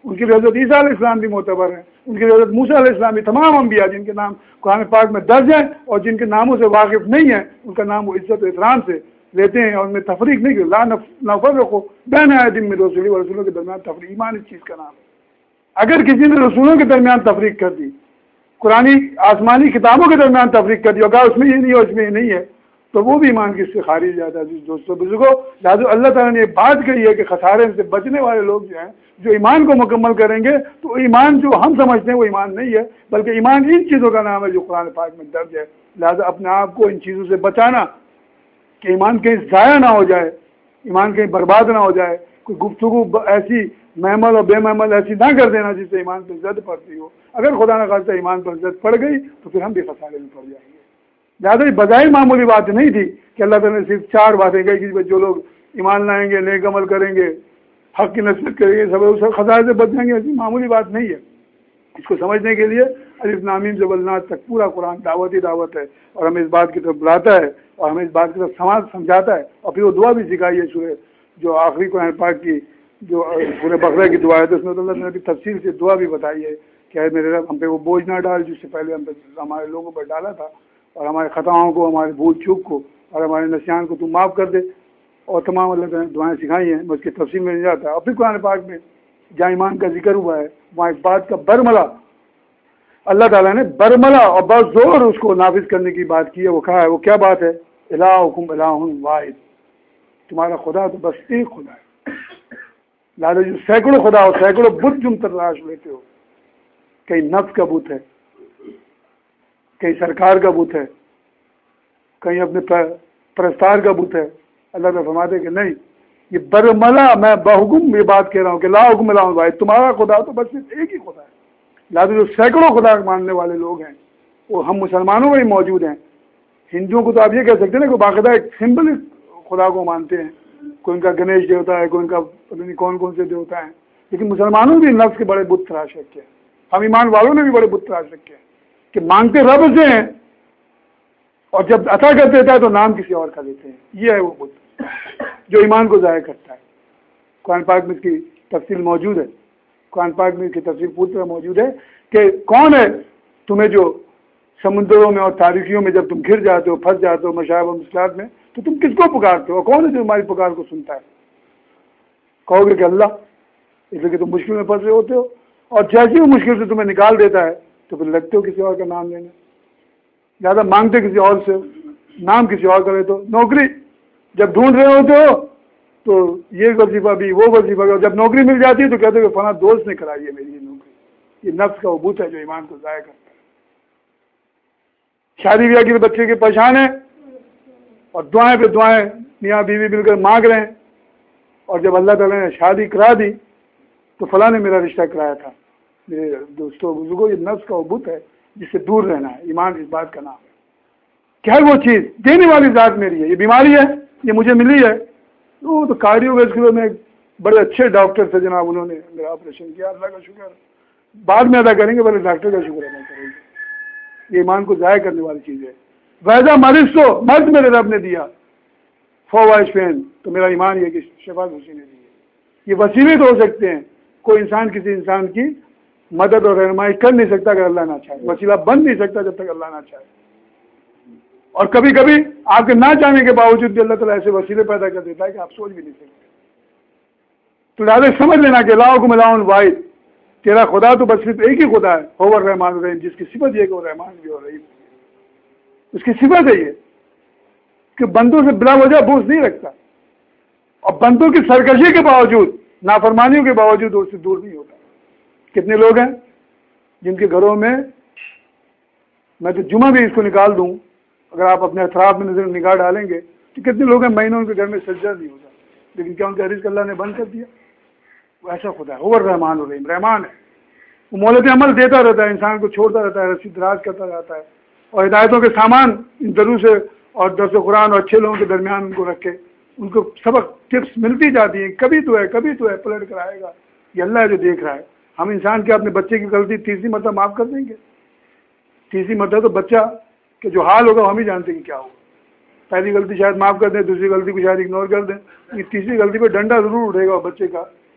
ان کی حضرت عیسیٰ علیہ السلام بھی معتبر ہیں، ان کی حضرت موسیٰ علیہ السلام بھی، تمام انبیاء جن کے نام قرآن پاک میں درج ہیں اور جن کے ناموں سے واقف نہیں ہیں ان کا نام وہ عزت و احترام سے لیتے ہیں اور ان میں تفریق نہیں کی. لا نفرق بین احد من رسلہ و رسولوں کے درمیان تفریق، ایمان اس چیز کا نام ہے. اگر کسی نے رسولوں کے درمیان تفریق کر دی، قرآنی آسمانی کتابوں کے درمیان تفریق کر دی، اگر اس میں یہ نہیں ہے اس میں یہ نہیں ہے تو وہ بھی ایمان کی اس سے خارج جاتا ہے. دوستوں بزرگوں، لہٰذا اللہ تعالیٰ نے یہ بات کہی ہے کہ خسارے سے بچنے والے لوگ جو ہیں جو ایمان کو مکمل کریں گے تو ایمان جو ہم سمجھتے ہیں وہ ایمان نہیں ہے، بلکہ ایمان ان چیزوں کا نام ہے جو قرآن پاک میں درج ہے. لہٰذا اپنے آپ کو ان چیزوں سے بچانا کہ ایمان کہیں ضائع نہ ہو جائے، ایمان کہیں برباد نہ ہو جائے، کوئی گفتگو ایسی محمل اور بے محمل ایسی نہ کر دینا جس سے ایمان پہ زد پڑتی ہو. اگر خدا نہ خواستہ ایمان پر زد پڑ گئی تو پھر ہم بھی خسارے میں پڑ جائیں گے. زیادہ بظاہر معمولی بات نہیں تھی کہ اللہ تعالیٰ نے صرف 4 باتیں کہی کہ جو لوگ ایمان لائیں گے، نیک عمل کریں گے، حق کی نصرت کریں گے، سب خسارے سے بچ جائیں گے. ایسی معمولی بات نہیں ہے. اس کو سمجھنے کے لیے الف لام میم سے والناس تک پورا قرآن دعوت ہی دعوت ہے اور ہمیں اس بات کی طرف بلاتا ہے اور ہمیں اس بات کی طرف سمجھاتا ہے. اور پھر وہ دعا بھی سکھائی ہے سورہ جو آخری قرآن پاک کی جو سورہ بقرہ کی دعا ہے تو اس میں تو اللہ نے بھی تفصیل سے دعا بھی بتائی ہے کہ اے میرے رب ہم پہ وہ بوجھ نہ ڈال جس سے پہلے ہمارے لوگوں پر ڈالا تھا، اور ہمارے خطاؤں کو، ہمارے بھول چوک کو اور ہمارے نسیان کو تو معاف کر دے. اور تمام اللہ تعالیٰ نے دعائیں سکھائی ہیں، میں اس کی تفصیل میں نہیں جاتا. اور پھر قرآن پاک میں جہاں ایمان کا ذکر ہوا ہے وہاں اس بات کا برملا اللہ تعالیٰ نے برملا اور بہت زور اس کو نافذ کرنے کی بات کی ہے. وہ کہا ہے، وہ کیا بات ہے؟ الہکم الہ واحد، تمہارا خدا تو بس ایک خدا ہے. لہٰذا جو سینکڑوں خدا اور سینکڑوں بت تم تلاش لیتے ہو، کہیں نفس کا بت ہے، کہیں سرکار کا بت ہے، کہیں اپنے پرستار کا بت ہے. اللہ تعالیٰ فرماتے کہ نہیں، یہ برملا میں بحکم یہ بات کہہ رہا ہوں کہ لا حکم الہ واحد، تمہارا خدا تو بس صرف ایک ہی خدا ہے. لہٰذا جو سینکڑوں خدا ماننے والے لوگ ہیں وہ ہم مسلمانوں میں ہی موجود ہیں. ہندوؤں کو تو آپ یہ کہہ سکتے ہیں نا کہ باقاعدہ ایک سمبل خدا کو مانتے ہیں، کوئی ان کا گنیش دیوتا ہے، کوئی ان کا پتہ نہیں کون کون سے دیوتا ہیں. لیکن مسلمانوں بھی نفس کے بڑے بت تراش رکھے ہیں. ہم ایمان والوں نے بھی بڑے بت تراش رکھے ہیں کہ مانگتے رب سے ہیں اور جب عطا کر دیتا ہے تو نام کسی اور کا دیتے ہیں. یہ ہے وہ بت جو ایمان کو ضائع کرتا ہے. قرآن پاک میں اس کی تفصیل موجود ہے. قرآن پاک میں اس کی تفصیل پوری طرح موجود ہے کہ کون ہے تمہیں جو سمندروں میں اور تاریکیوں میں جب تم گر جاتے ہو، پھنس جاتے ہو مشاعب و مشکلات میں تو تم کس کو پکارتے ہو؟ کون ہے جو تمہاری پکار کو سنتا ہے؟ کہو گے کہ اللہ، اس لیے کہ تم مشکل میں پھنس رہے ہوتے ہو اور جیسی وہ مشکل سے تمہیں نکال دیتا ہے تو پھر لگتے ہو کسی اور کا نام لینے. زیادہ مانگتے کسی اور سے، نام کسی اور کا لیتے ہو. نوکری جب ڈھونڈ رہے ہوتے ہو تو یہ وظیفہ بھی وہ وظیفہ بھی، اور جب نوکری مل جاتی ہے تو کہتے ہو کہ فلاں دوست نے کرائی ہے میری یہ نوکری. یہ نفس کا وہ بت ہے جو ایمان کو ضائع کرتا ہے. شادی بیاہ کے بچے کے پریشان ہیں اور دعائیں پہ دعائیں میاں بیوی مل کر مانگ رہے ہیں، اور جب اللہ تعالیٰ نے شادی کرا دی تو فلاں نے میرا رشتہ کرایا تھا. میرے دوستوں بزرگوں، یہ نفس کا وہ بت ہے جس سے دور رہنا ہے. ایمان اس بات کا نام ہے کہ ہر وہ چیز دینے والی ذات میری ہے. یہ بیماری ہے، یہ مجھے ملی ہے. وہ تو کارڈیو ویسکولر میں بڑے اچھے ڈاکٹر تھے جناب، انہوں نے میرا آپریشن کیا، اللہ کا شکر. بعد میں ادا کریں گے، بڑے ڈاکٹر کا شکر ادا کریں گے. یہ ایمان کو ضائع کرنے والی چیز ہے. ویسا مریض تو مرض میرے رب نے دیا، فوائش فین، تو میرا ایمان یہ کہ شفا اسی نے دی ہے. یہ وسیلے تو ہو سکتے ہیں، کوئی انسان کسی انسان کی مدد اور رہنمائی کر نہیں سکتا اگر اللہ نہ چاہے. وسیلہ بن نہیں سکتا جب تک اللہ نہ چاہے. اور کبھی کبھی آپ کے نہ چاہنے کے باوجود بھی اللہ تعالیٰ ایسے وسیلے پیدا کر دیتا ہے کہ آپ سوچ بھی نہیں سکتے. تو لہٰذا سمجھ لینا کہ لا حکم الہ واحد، تیرا خدا تو بس صرف ایک ہی خدا ہے، هو الرحمن الرحیم، جس کی صفت یہ ہے کہ وہ رحمان بھی اور رحیم. اس کی صفت ہے یہ کہ بندوں سے بلا وجہ بوجھ نہیں رکھتا، اور بندوں کی سرکشی کے باوجود، نافرمانیوں کے باوجود اس سے دور نہیں ہوتا. کتنے لوگ ہیں جن کے گھروں میں تو جمعہ بھی اس کو نکال دوں، اگر آپ اپنے اطراف میں نگاہ ڈالیں گے تو کتنے لوگ ہیں مہینوں ان کے گھر میں سجدہ نہیں ہوتا، لیکن کیا ان کا رزق اللہ نے بند کر دیا؟ وہ ایسا خدا ہے، هو الرحمن الرحیم، رحمان ہے. وہ مہلت عمل دیتا رہتا ہے، انسان کو چھوڑتا رہتا ہے، رسی دراز کرتا رہتا ہے، اور ہدایتوں کے سامان ان دروس اور درس قرآن اور اچھے لوگوں کے درمیان ان کو رکھے، ان کو سبق ٹپس ملتی جاتی ہیں. کبھی تو ہے پلٹ کر آئے گا. یہ اللہ ہے جو دیکھ رہا ہے. ہم انسان کے اپنے بچے کی غلطی تیسری مرتبہ معاف کر دیں گے؟ تیسری مرتبہ تو بچہ کہ جو حال ہوگا ہم ہی جانتے ہیں کہ کیا ہوگا. پہلی غلطی شاید معاف کر دیں، دوسری غلطی کو شاید اگنور کر دیں، تیسری غلطی پہ ڈنڈا ضرور اٹھے گا بچے کا.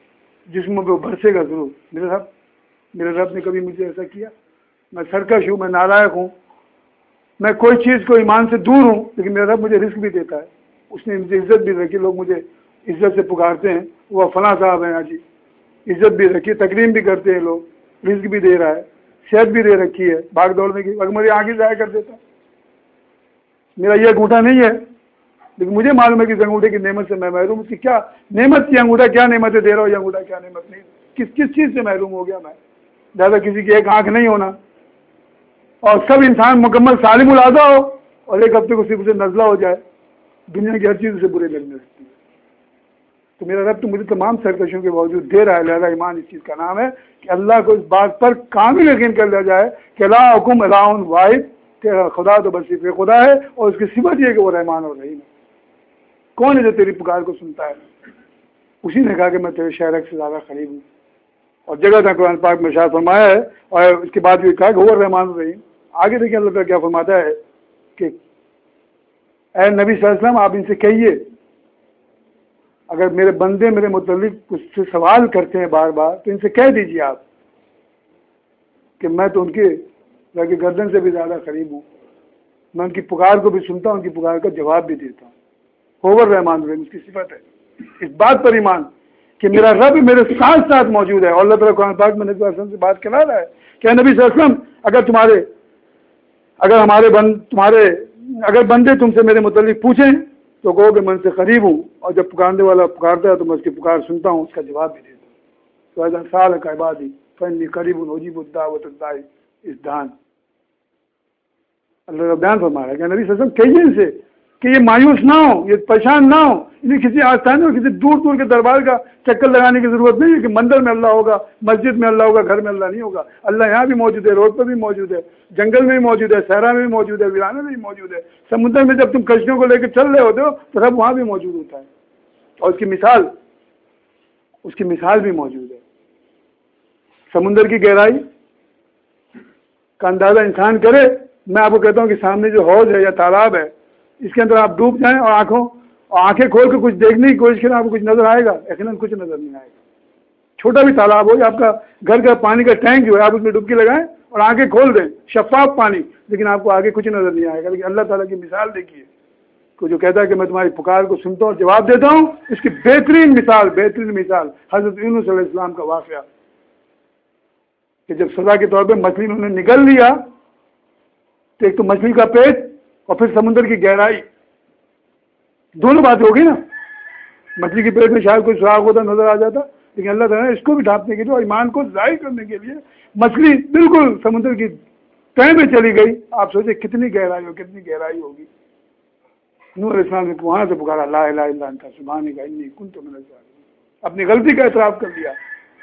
جسموں پہ برسے گا ضرور. میرے رب نے کبھی مجھے ایسا کیا؟ میں سرکش ہوں، میں نالائق ہوں، میں کوئی چیز کو ایمان سے دور ہوں، لیکن میرا رب مجھے رزق بھی دیتا ہے. اس نے مجھے عزت بھی رکھی، لوگ مجھے عزت سے پکارتے ہیں، وہ فلاں صاحب ہیں. جی عزت بھی رکھی، تکریم بھی کرتے ہیں لوگ، رزق بھی دے رہا ہے، صحت بھی دے رکھی ہے، بھاگ دوڑنے کی. اگر مجھے آگے ضائع کر دیتا، میرا یہ انگوٹھا نہیں ہے، لیکن مجھے معلوم ہے کہ اس انگوٹھے کی نعمت سے میں محروم. اس کی کیا نعمت تھی؟ انگوٹھا کیا نعمتیں دے رہا ہوں، یہ انگوٹھا کیا نعمت نہیں؟ کس چیز سے محروم ہو گیا میں؟ زیادہ کسی کی ایک آنکھ نہیں ہونا، اور سب انسان مکمل سالم الادہ ہو، اور ایک ہفتے کو صرف اسے نزلہ ہو جائے، دنیا کی ہر چیز اسے برے لگنے لگتی ہے. تو میرا رب تو مجھے تمام سرکشوں کے باوجود دے رہا ہے. لہذا ایمان اس چیز کا نام ہے کہ اللہ کو اس بات پر کامل یقین کر لیا جائے کہ لا حکم الہ واحد، کہ خدا تو بس صرف خدا ہے، اور اس کی صفت یہ ہے کہ وہ رحمان اور رحیم ہے. کون ہے جو تیری پکار کو سنتا ہے؟ اسی نے کہا کہ میں تیرے شہرک سے زیادہ قریب ہوں. اور جگہ تھا قرآن پاک میں ارشاد فرمایا ہے، اور اس کے بعد بھی کہا کہ وہ رحمان الرحیم. آگے دیکھیں اللہ تعالیٰ کیا فرماتا ہے کہ اے نبی صلی اللہ علیہ وسلم آپ ان سے کہیے، اگر میرے بندے میرے متعلق کچھ سے سوال کرتے ہیں بار بار تو ان سے کہہ دیجیے آپ کہ میں تو ان کے گردن سے بھی زیادہ قریب ہوں، میں ان کی پکار کو بھی سنتا ہوں، ان کی پکار کا جواب بھی دیتا ہوں. ہوور رحمان الرحیم اس کی صفت ہے. اس بات پر ایمان کہ میرا رب میرے ساتھ ساتھ موجود ہے. اور اللہ تعالیٰ قرآن پاک میں نبی صلی اللہ علیہ وسلم سے بات کرا رہا ہے کہ اے نبی صلی اللہ علیہ وسلم اگر بندے تم سے میرے متعلق پوچھیں تو کہو کہ میں ان سے قریب ہوں، اور جب پکارنے والا پکارتا ہے تو میں اس کی پکار سنتا ہوں، اس کا جواب بھی دیتا ہوں. تو ایسا سال کا عبادی فنی قریب اجیب الدعوۃ الداعی اس دان. اللہ کا بیان فرما رہا ہے کہ نبی صلی اللہ علیہ وسلم کہیے ان سے کہ یہ مایوس نہ ہو، یہ پریشان نہ ہو. انہیں کسی آستانے اور کسی دور دور کے دربار کا چکر لگانے کی ضرورت نہیں ہے کہ مندر میں اللہ ہوگا، مسجد میں اللہ ہوگا، گھر میں اللہ نہیں ہوگا. اللہ یہاں بھی موجود ہے، روڈ پر بھی موجود ہے، جنگل میں بھی موجود ہے، صحرا میں بھی موجود ہے، ویرانے میں بھی موجود ہے، سمندر میں جب تم کشتیوں کو لے کے چل رہے ہوتے ہو تو رب وہاں بھی موجود ہوتا ہے. اور اس کی مثال بھی موجود ہے. سمندر کی گہرائی کا اندازہ انسان کرے. میں آپ کو کہتا ہوں کہ سامنے جو حوض ہے یا تالاب ہے، اس کے اندر آپ ڈوب جائیں اور آنکھیں کھول کے کچھ دیکھنے کی کوشش کریں، آپ کو کچھ نظر آئے گا؟ یقیناً کچھ نظر نہیں آئے گا. چھوٹا بھی تالاب ہو یا آپ کا گھر کا پانی کا ٹینک جو ہے، آپ اس میں ڈبکی لگائیں اور آنکھیں کھول دیں، شفاف پانی، لیکن آپ کو آگے کچھ نظر نہیں آئے گا. لیکن اللہ تعالیٰ کی مثال دیکھیے کہ جو کہتا ہے کہ میں تمہاری پکار کو سنتا ہوں اور جواب دیتا ہوں. اس کی بہترین مثال حضرت یونس علیہ السلام کا واقعہ کہ جب سزا کے طور پہ مچھلی انہوں نے نگل لیا تو ایک تو مچھلی کا پیٹ اور پھر سمندر کی گہرائی، دونوں باتیں ہوگی نا. مچھلی کے پیٹ میں شاید کوئی سراغ ہوتا نظر آ جاتا، لیکن اللہ تعالیٰ نے اس کو بھی ڈھانپنے کے لیے اور ایمان کو ظاہر کرنے کے لیے مچھلی بالکل سمندر کی تہہ میں چلی گئی. آپ سوچیں کتنی گہرائی ہوگی. نوح علیہ السلام نے وہاں سے پکارا لا الہ الا انت سبحانک انی کنت من الظالمین. اپنی غلطی کا اعتراف کر لیا،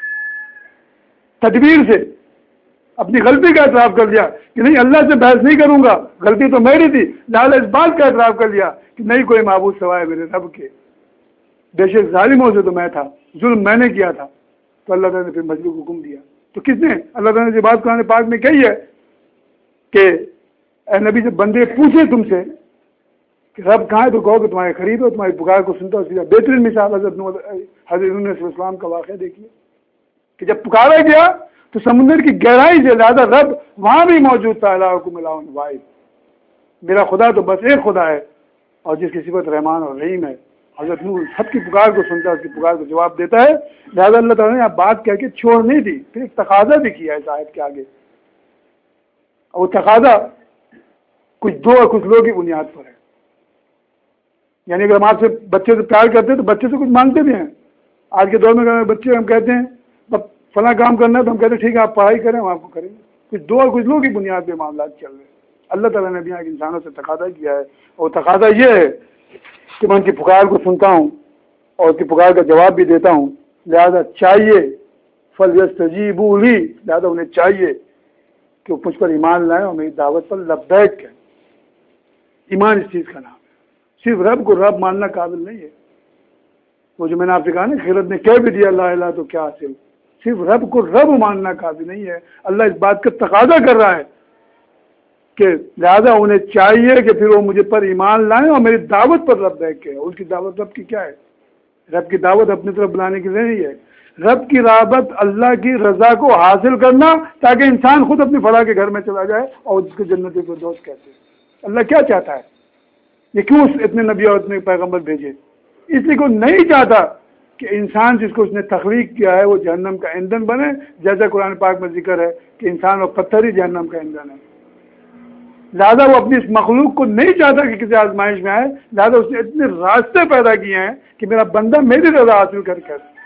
تدبیر سے اپنی غلطی کا اعتراف کر لیا کہ نہیں اللہ سے بحث نہیں کروں گا، غلطی تو میری تھی. لہٰذا اس بات کا اعتراف کر لیا کہ نہیں کوئی معبود سوائے میرے رب کے، بے شک ظالموں سے تو میں تھا، ظلم میں نے کیا تھا. تو اللہ تعالیٰ نے پھر مچھلی کو حکم دیا. تو کس نے؟ اللہ تعالیٰ نے یہ بات قرآن پاک میں کہی ہے کہ اے نبی جب بندے پوچھے تم سے کہ رب کہاں ہے تو کہو کہ تمہارے قریب ہے، تمہاری پکار کو سنتا ہو. بہترین مثال حضرت یونس علیہ السلام کا واقعہ دیکھیے کہ جب پکارا گیا تو سمندر کی گہرائی سے زیادہ رب وہاں بھی موجود تھا. الہکم الہ واحد، میرا خدا تو بس ایک خدا ہے، اور جس کی صفت رحمان اور رحیم ہے. حضرت نوح سب کی پکار کو سنتا ہے، اس کی پکار کو جواب دیتا ہے. لہٰذا اللہ تعالیٰ نے آپ بات کہہ کے چھوڑ نہیں دی، پھر ایک تقاضا بھی کیا اس آیت کے آگے. اور وہ تقاضا کچھ دو اور کچھ لوگوں کی بنیاد پر ہے. یعنی اگر ہم آپ سے بچے سے پیار کرتے ہیں تو بچے سے کچھ مانگتے بھی ہیں. آج کے دور میں بچے ہم کہتے ہیں فلاں کام کرنا ہے تو ہم کہتے ہیں ٹھیک ہے آپ پڑھائی کریں، ہم آپ کو کریں گے. کچھ دو اور کچھ لوگوں کی بنیاد پہ معاملات چل رہے ہیں. اللہ تعالیٰ نے بھی یہاں انسانوں سے تقاضا کیا ہے، اور تقاضا یہ ہے کہ میں ان کی پکار کو سنتا ہوں اور اس کی پکار کا جواب بھی دیتا ہوں. لہذا چاہیے فلیستجیبوا لی، لہذا انہیں چاہیے کہ وہ مجھ پر ایمان لائیں اور میری دعوت پر لبیک کہیں. ایمان اس چیز کا نام ہے. صرف رب کو رب ماننا قابل نہیں ہے. وہ جو میں نے آپ سے کہا نا خیرت نے کہہ بھی دیا لا الہ تو کیا حاصل. صرف رب کو رب ماننا قابل نہیں ہے. اللہ اس بات کا تقاضا کر رہا ہے کہ لہذا انہیں چاہیے کہ پھر وہ مجھے پر ایمان لائیں اور میری دعوت پر لبیک کہیں. ان کی دعوت رب کی کیا ہے؟ رب کی دعوت اپنی طرف بلانے کے لیے نہیں ہے. رب کی رغبت اللہ کی رضا کو حاصل کرنا، تاکہ انسان خود اپنی فلاح کے گھر میں چلا جائے اور جس کو جنت الفردوس کہتے ہیں۔ اللہ کیا چاہتا ہے؟ یہ کیوں اتنے نبی اور اتنے پیغمبر بھیجے؟ اس لیے کوئی نہیں چاہتا کہ انسان جس کو اس نے تخلیق کیا ہے وہ جہنم کا ایندھن بنے، جیسا قرآن پاک میں ذکر ہے کہ انسان اور پتھر ہی جہنم کا ایندھن ہے۔ لہٰذا وہ اپنی اس مخلوق کو نہیں چاہتا کہ کسی آزمائش میں آئے، لہٰذا اس نے اتنے راستے پیدا کیے ہیں کہ میرا بندہ میری رضا حاصل کر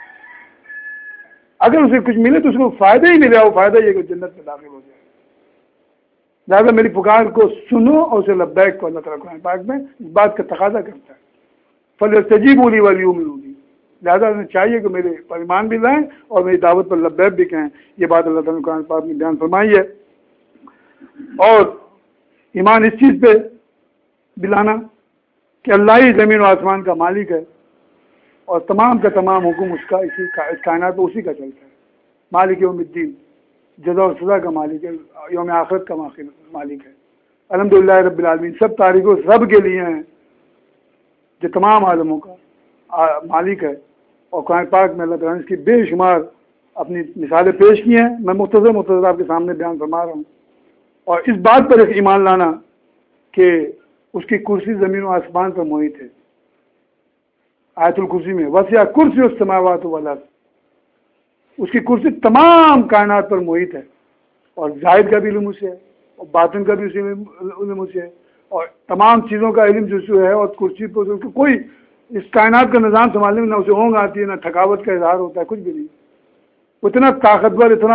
اگر اسے کچھ ملے تو اس کو فائدہ ہی ملے، وہ فائدہ یہ کہ جنت میں داخل ہو جائے۔ لہٰذا میری پکار کو سنو اور اسے لبیک کو اللہ تعالیٰ قرآن پاک میں اس بات کا تقاضا کرتا ہے، فَلْيَسْتَجِيبُوا لِي وَلْيُؤْمِنُوا بِي۔ لہٰذا انہیں چاہیے کہ میرے پر ایمان بھی لائیں اور میری دعوت پر لبیک بھی کہیں۔ یہ بات اللہ تعالیٰ نے قرآن پاک میں بیان فرمائی ہے۔ اور ایمان اس چیز پہ دلانا کہ اللہ ہی زمین و آسمان کا مالک ہے اور تمام کا تمام حکم اس کا، اس کائنات میں اسی کا چلتا ہے۔ مالک یوم الدین، جزا و سزا کا مالک ہے، یوم آخرت کا مالک ہے۔ الحمدللہ رب العالمین، سب تعریف اس رب کے لیے ہیں جو تمام عالموں کا مالک ہے۔ اور قرآن پاک میں اللہ تعالیٰ نے اس کی بے شمار اپنی مثالیں پیش کی ہیں، میں مختصر آپ کے سامنے بیان فرما رہا ہوں۔ اور اس بات پر ایک ایمان لانا کہ اس کی کرسی زمین و آسمان پر محیط ہے۔ آیت الکرسی میں وسع کرسی السماوات والارض، اس کی کرسی تمام کائنات پر محیط ہے، اور ظاہر کا بھی علم اسے ہے اور باطن کا بھی اسی علم اسے ہے، اور تمام چیزوں کا علم جو ہے، اور کرسی پر کوئی اس کائنات کا نظام سنبھالنے میں نہ اسے اونگ آتی ہے، نہ تھکاوٹ کا اظہار ہوتا ہے، کچھ بھی نہیں۔ اتنا طاقتور، اتنا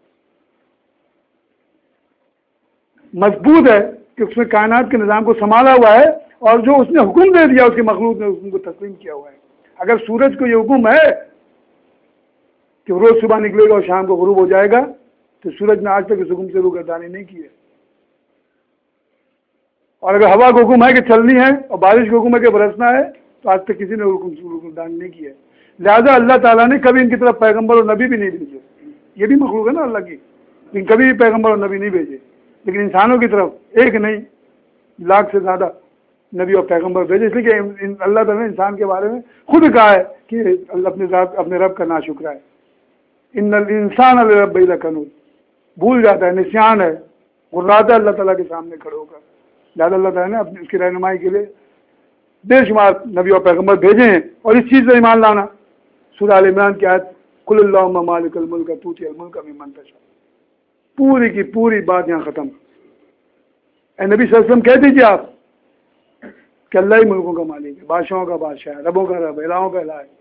مضبوط ہے کہ اس نے کائنات کے نظام کو سنبھالا ہوا ہے، اور جو اس نے حکم دے دیا اس کی مخلوق نے حکم کو تسلیم کیا ہوا ہے۔ اگر سورج کو یہ حکم ہے کہ روز صبح نکلے گا اور شام کو غروب ہو جائے گا، تو سورج نے آج تک اس حکم سے روگردانی نہیں کی ہے۔ اور اگر ہوا کو حکم ہے کہ چلنی ہے اور بارش کو حکم ہے کہ برسنا ہے، تو آج تک کسی نے حکم سے روگردانی نہیں کی ہے۔ لہذا اللہ تعالیٰ نے کبھی ان کی طرف پیغمبر اور نبی بھی نہیں بھیجے۔ یہ بھی مخلوق ہے نا اللہ کی، لیکن کبھی بھی پیغمبر اور نبی نہیں بھیجے، لیکن انسانوں کی طرف ایک نہیں لاکھ سے زیادہ نبی اور پیغمبر بھیجے، اس لیے کہ اللہ تعالیٰ نے انسان کے بارے میں خود کہا ہے کہ اپنے رب کا ناشکر ہے۔ ان الانسان لربہ لکنود، بھول جاتا ہے، نسیان ہے، غراتا ہے اللہ تعالیٰ کے سامنے کھڑے ہو کر۔ لہٰذا اللہ تعالیٰ نے اپنی اس کی رہنمائی کے لیے بے شمار نبی اور پیغمبر بھیجے ہیں۔ اور اس چیز سے ایمان لانا، سورہ آل عمران کی آیت قل اللہم مالک الملک تؤتی الملک ممن تشاء، پوری کی پوری بات یہاں ختم۔ اے نبی صلی اللہ علیہ وسلم کہہ دیجیے آپ کہ اللہ ہی ملکوں کا مالک ہے، بادشاہوں کا بادشاہ ہے، ربوں کا رب، الہوں کا الہ ہے۔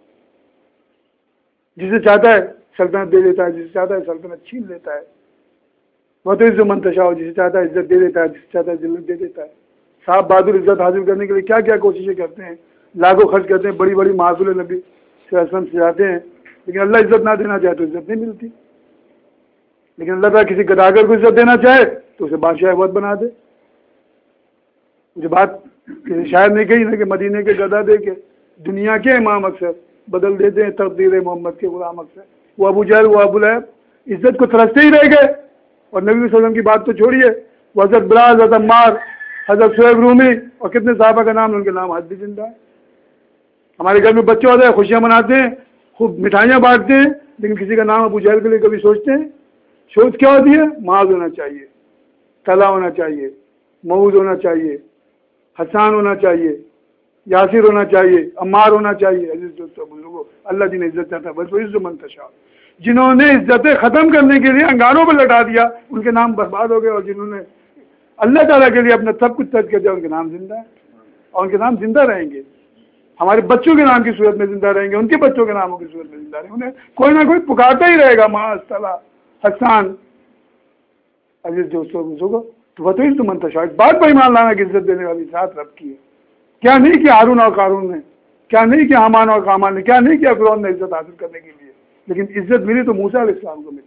جسے چاہتا ہے سلطنت دے دیتا ہے، جسے چاہتا ہے سلطنت چھین لیتا ہے۔ وہ تو عزت من تشاء، جسے چاہتا ہے عزت دے دیتا ہے، جسے چاہتا ہے ذلت دے دیتا ہے۔ صاحب بہادر عزت حاصل کرنے کے لیے کیا کیا کوششیں کرتے ہیں، لاکھوں خرچ کرتے ہیں، بڑی بڑی محافل نبی صلی اللہ علیہ وسلم سجاتے ہیں، لیکن اللہ عزت نہ دینا چاہے تو عزت نہیں ملتی۔ لیکن اللہ تعالیٰ کسی گداگر کو عزت دینا چاہے تو اسے بادشاہ وقت بنا دے۔ مجھے بات کسی شاعر نے کہی نا کہ مدینے کے گدا دے کے دنیا کے امام اکثر بدل دیتے ہیں تقدیر محمد کے غلام اکثر۔ وہ ابو جہل، وہ ابو لہب عزت کو ترستے ہی رہ گئے، اور نبی صلی اللہ علیہ وسلم کی بات تو چھوڑیے، وہ حضرت بلال، حضرت عمار، حضرت شعیب رومی اور کتنے صحابہ کا نام، ان کے نام آج بھی زندہ ہے۔ ہمارے گھر میں بچے ہوتے ہیں، خوشیاں مناتے ہیں، خوب مٹھائیاں بانٹتے ہیں، لیکن کسی کا نام ابو جہل کے لیے کبھی سوچتے ہیں؟ سوچ کیا ہوتی ہے؟ معاذ ہونا چاہیے، طلحہ ہونا چاہیے، معوذ ہونا چاہیے، حسان ہونا چاہیے، یاسر ہونا چاہیے، عمار ہونا چاہیے۔ عزیز دوستو بزرگو، اللہ جنہیں عزت چاہتا ہے بس وہ عزت من تشاء، جنہوں نے عزتیں ختم کرنے کے لیے انگاروں پر لٹا دیا ان کے نام برباد ہو گئے، اور جنہوں نے اللہ تعالیٰ کے لیے اپنا سب کچھ ترک کر دیا ان کے نام زندہ ہیں، اور ان کے نام زندہ رہیں گے۔ ہمارے بچوں کے نام کی صورت میں زندہ رہیں گے، ان کے بچوں کے ناموں کی صورت میں زندہ رہیں گے، انہیں کوئی نہ کوئی پکارتا ہی رہے گا، معاذ طلحہ، حسان۔ عزیز دوستو بزرگو، تو وتعز من تشاء، بات پر ایمان لانا کہ عزت دینے والی ذات رب کی ہے۔ کیا نہیں کیا ہارون اور قارون نے، کیا نہیں کیا حامان اور حامان نے، کیا نہیں کیا فرعون نے عزت حاصل کرنے کے لیے، لیکن عزت ملی تو موسیٰ علیہ السلام کو ملی۔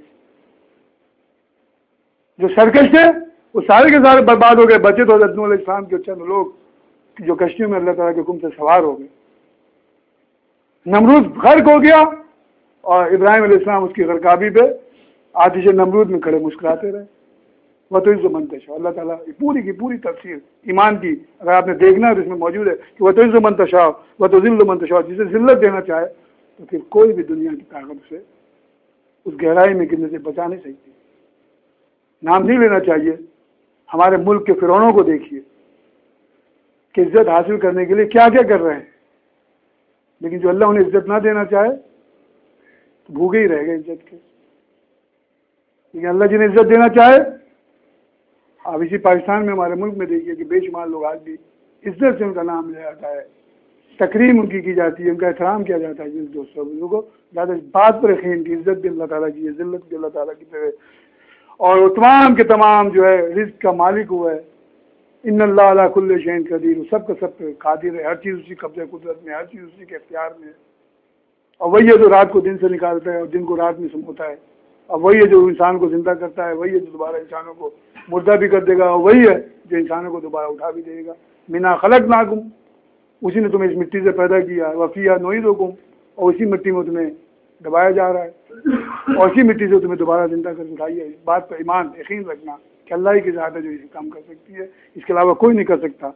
جو سرکش تھے وہ سارے کے سارے برباد ہو گئے، بچے تو حضرت نوح علیہ السلام کے چند لوگ جو کشتیوں میں اللہ تعالیٰ کے حکم سے سوار ہو گئے۔ نمرود غرق ہو گیا اور ابراہیم علیہ السلام اس کی غرقابی پہ آتش نمرود میں کھڑے مسکراتے رہے۔ وتعز من تشاء، اللہ تعالیٰ پوری کی پوری تفسیر ایمان کی اگر آپ نے دیکھنا ہے تو اس میں موجود ہے کہ وتعز من تشاء وتذل من تشاء، جسے ذلت دینا چاہے تو پھر کوئی بھی دنیا کی طاقت سے اس گہرائی میں گرنے سے بچا نہیں سکتی. نام نہیں لینا چاہیے. ہمارے ملک کے فرعونوں کو دیکھیے کہ عزت حاصل کرنے کے لیے کیا کیا کر رہے ہیں، لیکن جو اللہ انہیں عزت نہ دینا چاہے تو بھوکے ہی رہ گئے عزت کے. لیکن اللہ جنہیں عزت دینا چاہے، آپ اسی پاکستان میں ہمارے ملک میں دیکھیے کہ بے شمار لوگ آج بھی عزت سے ان کا نام لیا جاتا ہے، تکریم ان کی جاتی ہے، ان کا احترام کیا جاتا ہے. جس دوستوں کو زیادہ اس بات پر یقین کی عزت بھی اللہ تعالیٰ کی ہے، ذلت بھی اللہ تعالیٰ کی طرح، اور وہ تمام کے تمام جو ہے رزق کا مالک ہوا ہے. ان اللہ علی کل شیء قدیر، سب کا سب پہ قادر ہے، ہر چیز اسی قبضہ قدرت میں، ہر چیز اسی کے اختیار میں ہے. اور وہی ہے جو رات کو دن سے نکالتا ہے اور دن کو رات میں سموتا ہے، اور وہی ہے جو انسان کو زندہ کرتا ہے، وہی ہے جو دوبارہ انسانوں کو مردہ بھی کر دے گا، اور وہی ہے جو انسانوں کو دوبارہ اٹھا بھی دے گا. منا خلقناکم، اسی نے تمہیں اس مٹی سے پیدا کیا، وفیہا نعیدکم، اور اسی مٹی میں تمہیں دبایا جا رہا ہے، اور اسی مٹی سے تمہیں دوبارہ زندہ کر اٹھائی ہے. اس بات پر ایمان یقین رکھنا کہ اللہ ہی کی ذات ہے جو اسے کام کر سکتی ہے، اس کے علاوہ کوئی نہیں کر سکتا.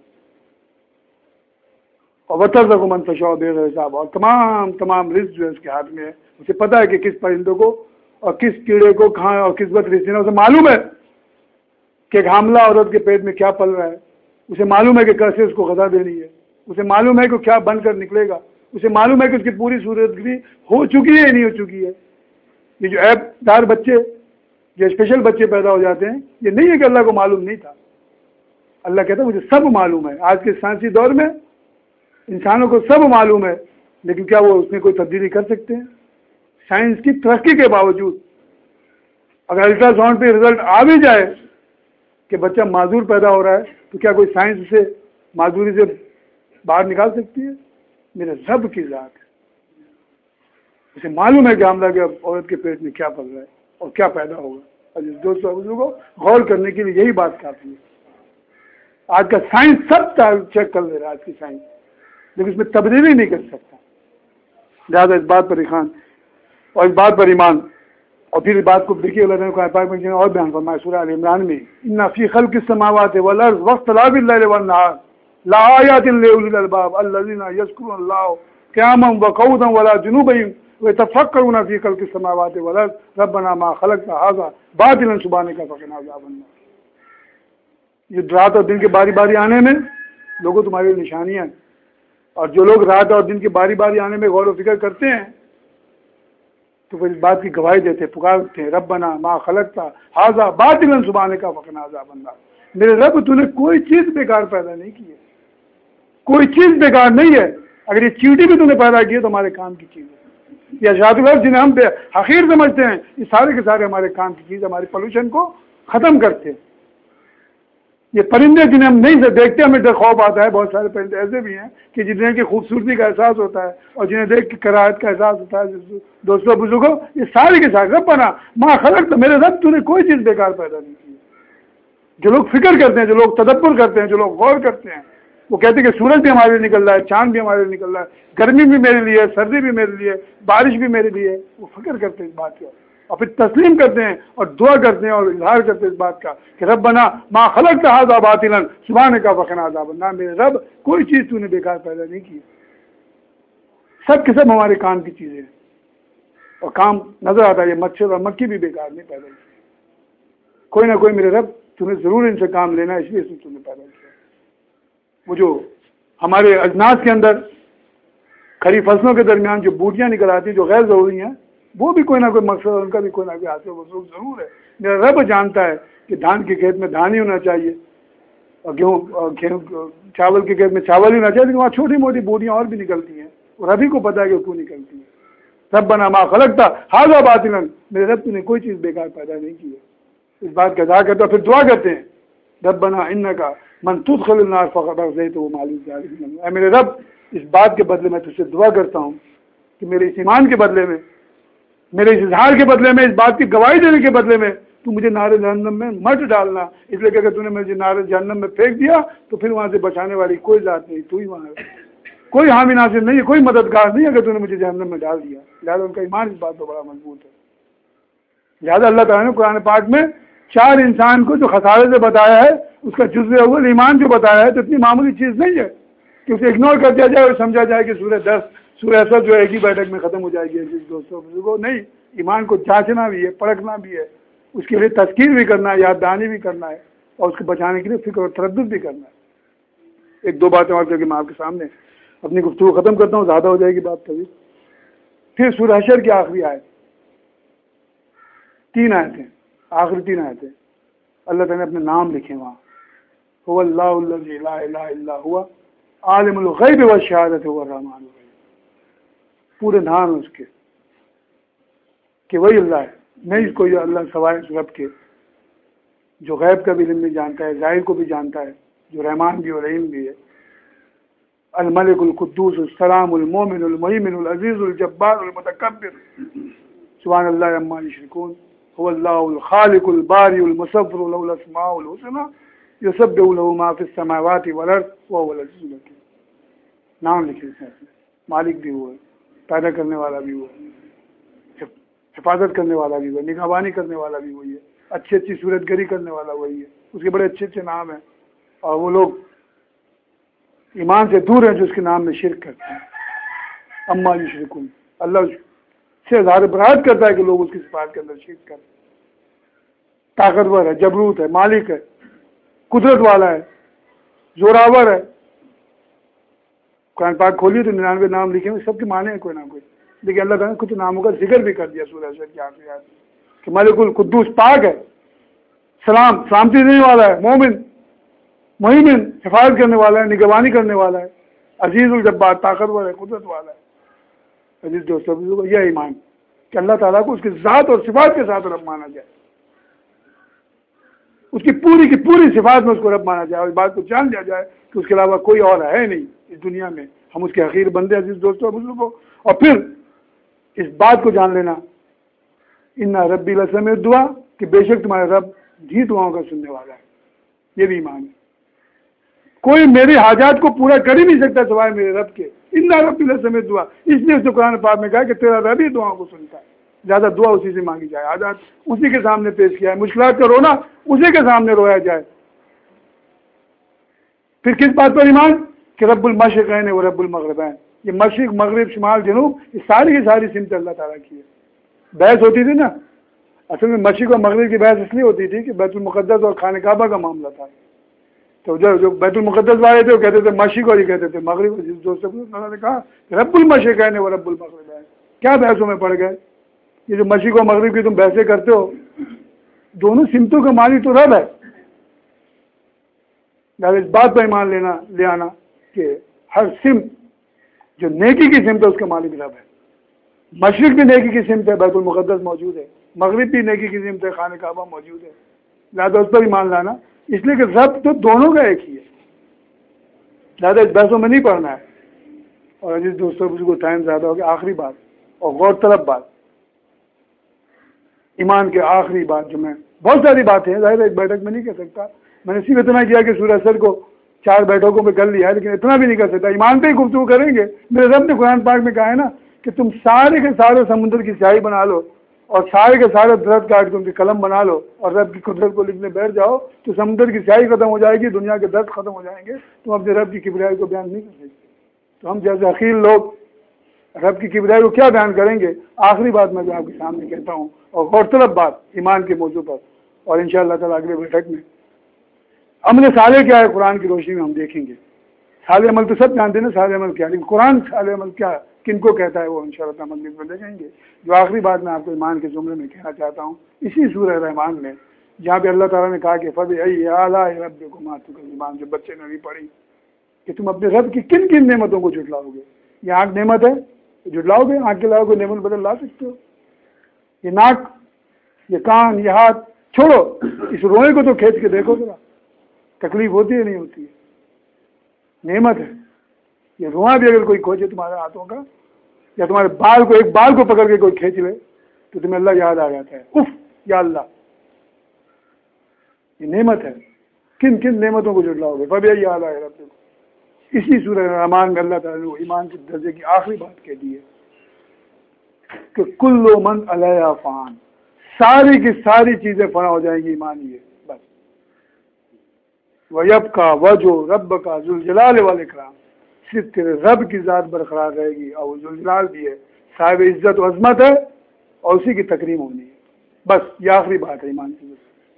اور وترزق من تشاء بغیر حساب، اور تمام رزق جو ہے اس کے ہاتھ میں ہے. اسے پتہ ہے کہ کس پرندوں کو اور کس کیڑے کو کہاں اور کس وقت رزق دینا. اسے معلوم ہے کہ ایک حاملہ عورت کے پیٹ میں کیا پل رہا ہے، اسے معلوم ہے کہ کیسے اس کو غذا دینی ہے، اسے معلوم ہے کہ کیا بن کر نکلے گا، اسے معلوم ہے کہ اس کی پوری صورت گری ہو چکی ہے یا نہیں ہو چکی ہے. یہ جو عیب دار بچے، جو اسپیشل بچے پیدا ہو جاتے ہیں، یہ نہیں ہے کہ اللہ کو معلوم نہیں تھا. اللہ کہتا ہے مجھے سب معلوم ہے. آج کے سائنسی دور میں انسانوں کو سب معلوم ہے، لیکن کیا وہ اس میں کوئی تبدیلی کر سکتے ہیں؟ سائنس کی ترقی کے باوجود اگر الٹرا ساؤنڈ پہ رزلٹ آ بھی جائے کہ بچہ معذور پیدا ہو رہا ہے، تو کیا کوئی سائنس اسے معذوری سے باہر نکال سکتی ہے؟ میرے رب کی ذات ہے، اسے معلوم ہے کہ حاملہ کے عورت کے پیٹ میں کیا پل رہا ہے اور کیا پیدا ہوگا. اور جس دوستوں کو غور کرنے کے لیے یہی بات کافی ہے. آج کا سائنس سب چیک کر لے رہا ہے، آج کی سائنس، لیکن اس میں تبدیلی نہیں کر سکتا. لہٰذا اس بات پر ایمان اور اس بات پر ایمان. اور پھر اس بات کو دیکھیے اللہ نے پاک میں اور بیان فرمایا سورہ آل عمران میں، ان فی خلق السماوات والارض واختلاف الليل والنهار لآیات لأولی الالباب الذین یذکرون اللہ قیاما وقعودا وعلی جنوبہم ویتفکرون فی خلق السماوات والارض ربنا ما خلقت ھذا باطلا سبحانک فقنا عذاب النار. یہ رات اور دن کے باری باری آنے میں لوگوں تمہاری نشانیاں ہیں، اور جو لوگ رات اور دن کی باری باری آنے میں غور و فکر کرتے ہیں تو وہ اس بات کی گواہی دیتے، پکارتے ہیں ربنا ما خلقت ھذا باطلا سبحانک فقنا عذاب النار. میرے رب تو نے کوئی چیز بیکار پیدا نہیں کی ہے، کوئی چیز بیکار نہیں ہے. اگر یہ چیٹی بھی تو نے پیدا کی ہے تو ہمارے کام کی چیز ہے. یہ اشاعت الارض جنہیں ہم حقیر سمجھتے ہیں، یہ سارے کے سارے ہمارے کام کی چیز، ہماری پولوشن کو ختم کرتے ہیں. یہ پرندے جنہیں ہم نہیں سے دیکھتے ہمیں ڈر خوف آتا ہے. بہت سارے پرندے ایسے بھی ہیں کہ جنہیں کی خوبصورتی کا احساس ہوتا ہے اور جنہیں دیکھ کے کراہت کا احساس ہوتا ہے. دوستوں بزرگوں، یہ سارے کے سارے ربنا ما خلقت، میرے رب تو نے کوئی چیز بیکار پیدا نہیں کی. جو لوگ فکر کرتے ہیں، جو لوگ تدبر کرتے ہیں، جو لوگ غور کرتے ہیں، وہ کہتے ہیں کہ سورج بھی ہمارے لیے نکل رہا ہے، چاند بھی ہمارے لیے نکل رہا ہے، گرمی بھی میرے لیے، سردی بھی میرے لیے، بارش بھی میرے لیے. وہ فکر کرتے ہیں اس بات کا اور پھر تسلیم کرتے ہیں اور دعا کرتے ہیں اور اظہار کرتے ہیں اس بات کا کہ ربنا ما خلقت ھذا باطلا سبحانک فقنا عذاب النار. میرے رب کوئی چیز تو نے بیکار پیدا نہیں کی، سب کے سب ہمارے کام کی چیزیں ہیں. اور کام نظر آتا ہے، یہ مچھر اور مکھی بھی بیکار نہیں پیدا کی. کوئی نہ کوئی میرے رب تو نے ضرور ان سے کام لینا ہے، اس لیے تو نے پیدا کیا. وہ جو ہمارے اجناس کے اندر خریف فصلوں کے درمیان جو بوٹیاں نکل آتی ہیں جو غیر ضروری ہیں، وہ بھی کوئی نہ کوئی مقصد، ان کا بھی کوئی نہ کوئی حاصل وصول ضرور ہے. میرا رب جانتا ہے کہ دھان کے کھیت میں دھان ہی ہونا چاہیے اور گیہوں چاول کے کھیت میں چاول ہی ہونا چاہیے، لیکن وہاں چھوٹی موٹی بوٹیاں اور بھی نکلتی ہیں اور ربی کو پتا ہے کہ کیوں نکلتی ہیں. ربنا ما خلقت ھذا باطلا، میرے رب تو نے کوئی چیز بیکار پیدا نہیں کی ہے. اس بات کا اظہار کرتے ہیں، پھر دعا کرتے ہیں ربنا انک من تدخل النار فقد اخزیتہ وما للظالمین. اے میرے رب، اس بات کے بدلے میں تجھ سے دعا کرتا ہوں کہ میرے اس ایمان کے بدلے میں، میرے اس اظہار کے بدلے میں، اس بات کی گواہی دینے کے بدلے میں تو مجھے نار جہنم میں مت ڈالنا، اس لیے کہ اگر تو نے مجھے نار جہنم میں پھینک دیا تو پھر وہاں سے بچانے والی کوئی ذات نہیں، تو ہی وہاں ہے، کوئی حامی ناصر نہیں ہے، کوئی مددگار نہیں اگر تو نے مجھے جہنم میں ڈال دیا. لہٰذا ان کا ایمان اس بات پر بڑا مضبوط ہے. لہٰذا اللہ تعالیٰ نے قرآن پاک میں 4 انسان کو جو خسارے سے بتایا ہے، اس کا جزء اول ایمان جو بتایا ہے، تو اتنی معمولی چیز نہیں ہے کہ اسے اگنور کر دیا جائے اور سمجھا جائے کہ سورہ 10 سورہ اسد جو ایک ہی بیٹھک میں ختم ہو جائے گی عزیز دوستوں بزرگوں، نہیں، ایمان کو جانچنا بھی ہے، پرکھنا بھی ہے، اس کے لیے تذکیر بھی کرنا ہے، یاد دہانی بھی کرنا ہے، اور اس کو بچانے کے لیے فکر اور تردد بھی کرنا ہے۔ ایک دو باتیں اور کر کے میں آپ کے سامنے اپنی گفتگو ختم کرتا ہوں، زیادہ ہو جائے گی بات کبھی۔ پھر سورہ حشر کی آخری آیت، 3 آیتیں، آخری 3 آیتیں اللہ تعالیٰ نے اپنے نام لکھے وہاں، هو اللہ الذی لا الہ الا هو عالم الغیب والشہادۃ هو الرحمن الرحیم، پورے نام اس کے کہ وہی اللہ ہے، نہیں کوئی اللہ سوائے اس رب کے جو غیب کا بھی علم بھی جانتا ہے، ظاہر کو بھی جانتا ہے، جو رحمان بھی اور رحیم بھی ہے۔ الملک القدوس السلام المومن المہیمن العزیز الجبار المتکبر سبحان اللہ عما یشرکون، هو اللہ الخالق الباری المصور له الاسماء الحسنى یسبح له ما فی السماوات والارض وهو العزیز الحکیم۔ نام لکھے اس میں، مالک بھی وہ ہے، پیدا کرنے والا بھی وہ ہے، حفاظت کرنے والا بھی وہ ہے، نگہبانی کرنے والا بھی وہی ہے، اچھی اچھی صورت گری کرنے والا وہی ہے، اس کے بڑے اچھے اچھے نام ہیں، اور وہ لوگ ایمان سے دور ہیں جو اس کے نام میں شرک کرتے ہیں۔ اما یشرکون، اللہ سے اظہار برات کرتا ہے کہ لوگ اس کی صفات کے اندر شرک کرتے ہیں۔ طاقتور ہے، جبروت ہے، مالک ہے، قدرت والا ہے، زوراور ہے۔ قرآن پاک کھولیے تو 99 نام لکھے ہوئے، سب کے معنی ہیں کوئی نہ کوئی، لیکن اللہ تعالیٰ نے کچھ ناموں کا ذکر بھی کر دیا سورہ حشر کی آخری آیت میں کہ ملک القدوس پاک ہے، سلام سلامتی دینے والا ہے، مومن مہیمن حفاظت کرنے والا ہے، نگہبانی کرنے والا ہے، عزیز الجبار طاقتور ہے، قدرت والا ہے۔ عزیز دوستو، یہ ایمان کہ اللہ تعالیٰ کو اس کی ذات اور صفات کے ساتھ رب مانا جائے، اس کی پوری صفات میں اس کو رب مانا جائے، اور اس بات کو جان لیا جائے کہ اس کے علاوہ کوئی اور ہے نہیں اس دنیا میں، ہم اس کے حقیر بندے۔ عزیز دوستو بزرگوں، اور پھر اس بات کو جان لینا ان ربی لسمیع الدعا کہ بے شک تمہارا رب بھی دعاؤں کا سننے والا ہے، یہ بھی ایمان ہے۔ کوئی میری حاجات کو پورا کر ہی نہیں سکتا سوائے میرے رب کے، ان ربی لسمیع الدعا، اس لیے اس نے قرآن پاک میں کہا کہ تیرا رب ہی دعاؤں کو سنتا ہے، زیادہ دعا اسی سے مانگی جائے، حاجات اسی کے سامنے پیش کیا ہے، مشکلات کا رونا اسی کے سامنے رویا جائے۔ پھر کس بات پر ایمان کہ رب المشرقین و رب المغربین، یہ مشرق مغرب شمال جنوب یہ ساری کی ساری سمت اللہ تعالیٰ کی ہے۔ بحث ہوتی تھی نا، اصل میں مشرق اور مغرب کی بحث اس لیے ہوتی تھی کہ بیت المقدس اور خانہ کعبہ کا معاملہ تھا، تو جو بیت المقدس والے تھے وہ کہتے تھے مشرق اور یہ کہتے تھے مغرب۔ جس دوست نے کہا کہ رب المشرقین و رب المغربین، کیا بحثوں میں پڑ گئے؟ یہ جو مشرق و مغرب کی تم بحثیں کرتے ہو، دونوں سمتوں کا مالک تو رب ہے۔ اس بات پر ایمان لے آنا کہ ہر سمت جو نیکی کی سمت ہے اس کا مالک رب ہے۔ مشرق بھی نیکی کی سمت ہے، بیت المقدس موجود ہے، مغرب بھی نیکی کی سمت ہے، خانہ کعبہ موجود ہے، لہٰذا اس پر ایمان لانا، اس لیے کہ رب تو دونوں کا ایک ہی ہے، لہٰذا اس بحثوں میں نہیں پڑھنا ہے۔ اور عزیز دوستوں کو ٹائم زیادہ ہو گیا، آخری بات اور غور طلب بات، ایمان کے آخری بات جو میں بہت ساری باتیں ہیں، ظاہر ایک بیٹھک میں نہیں کہہ سکتا، میں نے صرف اتنا کیا کہ سورہ حشر کو 4 بیٹھکوں میں کر لیا ہے، لیکن اتنا بھی نہیں کر سکتا۔ ایمان پہ ہی گفتگو کریں گے، میرے رب نے قرآن پاک میں کہا ہے نا کہ تم سارے کے سارے سمندر کی سیاہی بنا لو اور سارے کے سارے درخت کاٹ کے ان کی قلم بنا لو اور رب کی قدرت کو لکھنے بیٹھ جاؤ تو سمندر کی سیاہی ختم ہو جائے گی، دنیا کے درد ختم ہو جائیں گے، تم اپنے رب کی کبریائی کو بیان نہیں کر سکتے۔ تو ہم جیسے عقیل لوگ رب کی کبریائی کو کیا بیان کریں گے؟ آخری بات میں آپ کے سامنے کہتا ہوں اور غور طلب بات ایمان کے موضوع پر، اور انشاءاللہ تعالیٰ اگلے بیٹھک میں عمل صالح کیا ہے قرآن کی روشنی میں ہم دیکھیں گے۔ صالح عمل تو سب جانتے ہیں نا صالح عمل کیا، لیکن قرآن صالح عمل کیا کن کو کہتا ہے وہ انشاءاللہ تعالیٰ مجلس میں دیکھیں گے۔ جو آخری بات میں آپ کو ایمان کے زمرے میں کہنا چاہتا ہوں، اسی سورہ رحمان میں جہاں پہ اللہ تعالیٰ نے کہا کہ فَبِأَيِّ آلَاءِ رَبِّكُمَا تُكَذِّبَانِ، جو بچے نے ابھی پڑھی کہ تم اپنے رب کی کن کن نعمتوں کو جھٹلاؤ گے۔ یہ آنکھ نعمت ہے، جھٹلاؤ گے؟ آنکھ کے علاوہ کوئی نعمت بدل لا سکتے ہو؟ یہ ناک، یہ کان، یہ ہاتھ چھوڑو، اس روئے کو تو کھینچ کے دیکھو ذرا، تکلیف ہوتی ہے نہیں ہوتی ہے؟ نعمت ہے یہ رواں بھی، اگر کوئی کھوجے تمہارے ہاتھوں کا یا تمہارے بال کو، ایک بال کو پکڑ کے کوئی کھینچ لے تو تمہیں اللہ یاد آ جاتا ہے، اف یا اللہ، یہ نعمت ہے۔ کن کن نعمتوں کو جھٹلاؤ گے؟ فَبِأَيِّ آلَاءِ رَبِّكُمْ۔ اسی سورہ رحمان میں اللہ تعالیٰ نے ایمان کے درجے کی آخری بات کہہ دی ہے کہ کل من علیہا فان، ساری کی ساری چیزیں فنا ہو جائیں گی، ایمان ہی ہے بس۔ وَيَبْقَى وَجْهُ رَبِّكَ ذُو الْجَلَالِ وَالْإِكْرَامِ، صرف تیرے رب کی ذات برقرار رہے گی، اور وہ ذوالجلال بھی ہے، صاحب عزت و عظمت ہے، اور اسی کی تکریم ہونی ہے. بس یہ آخری بات ہے ایمان کی.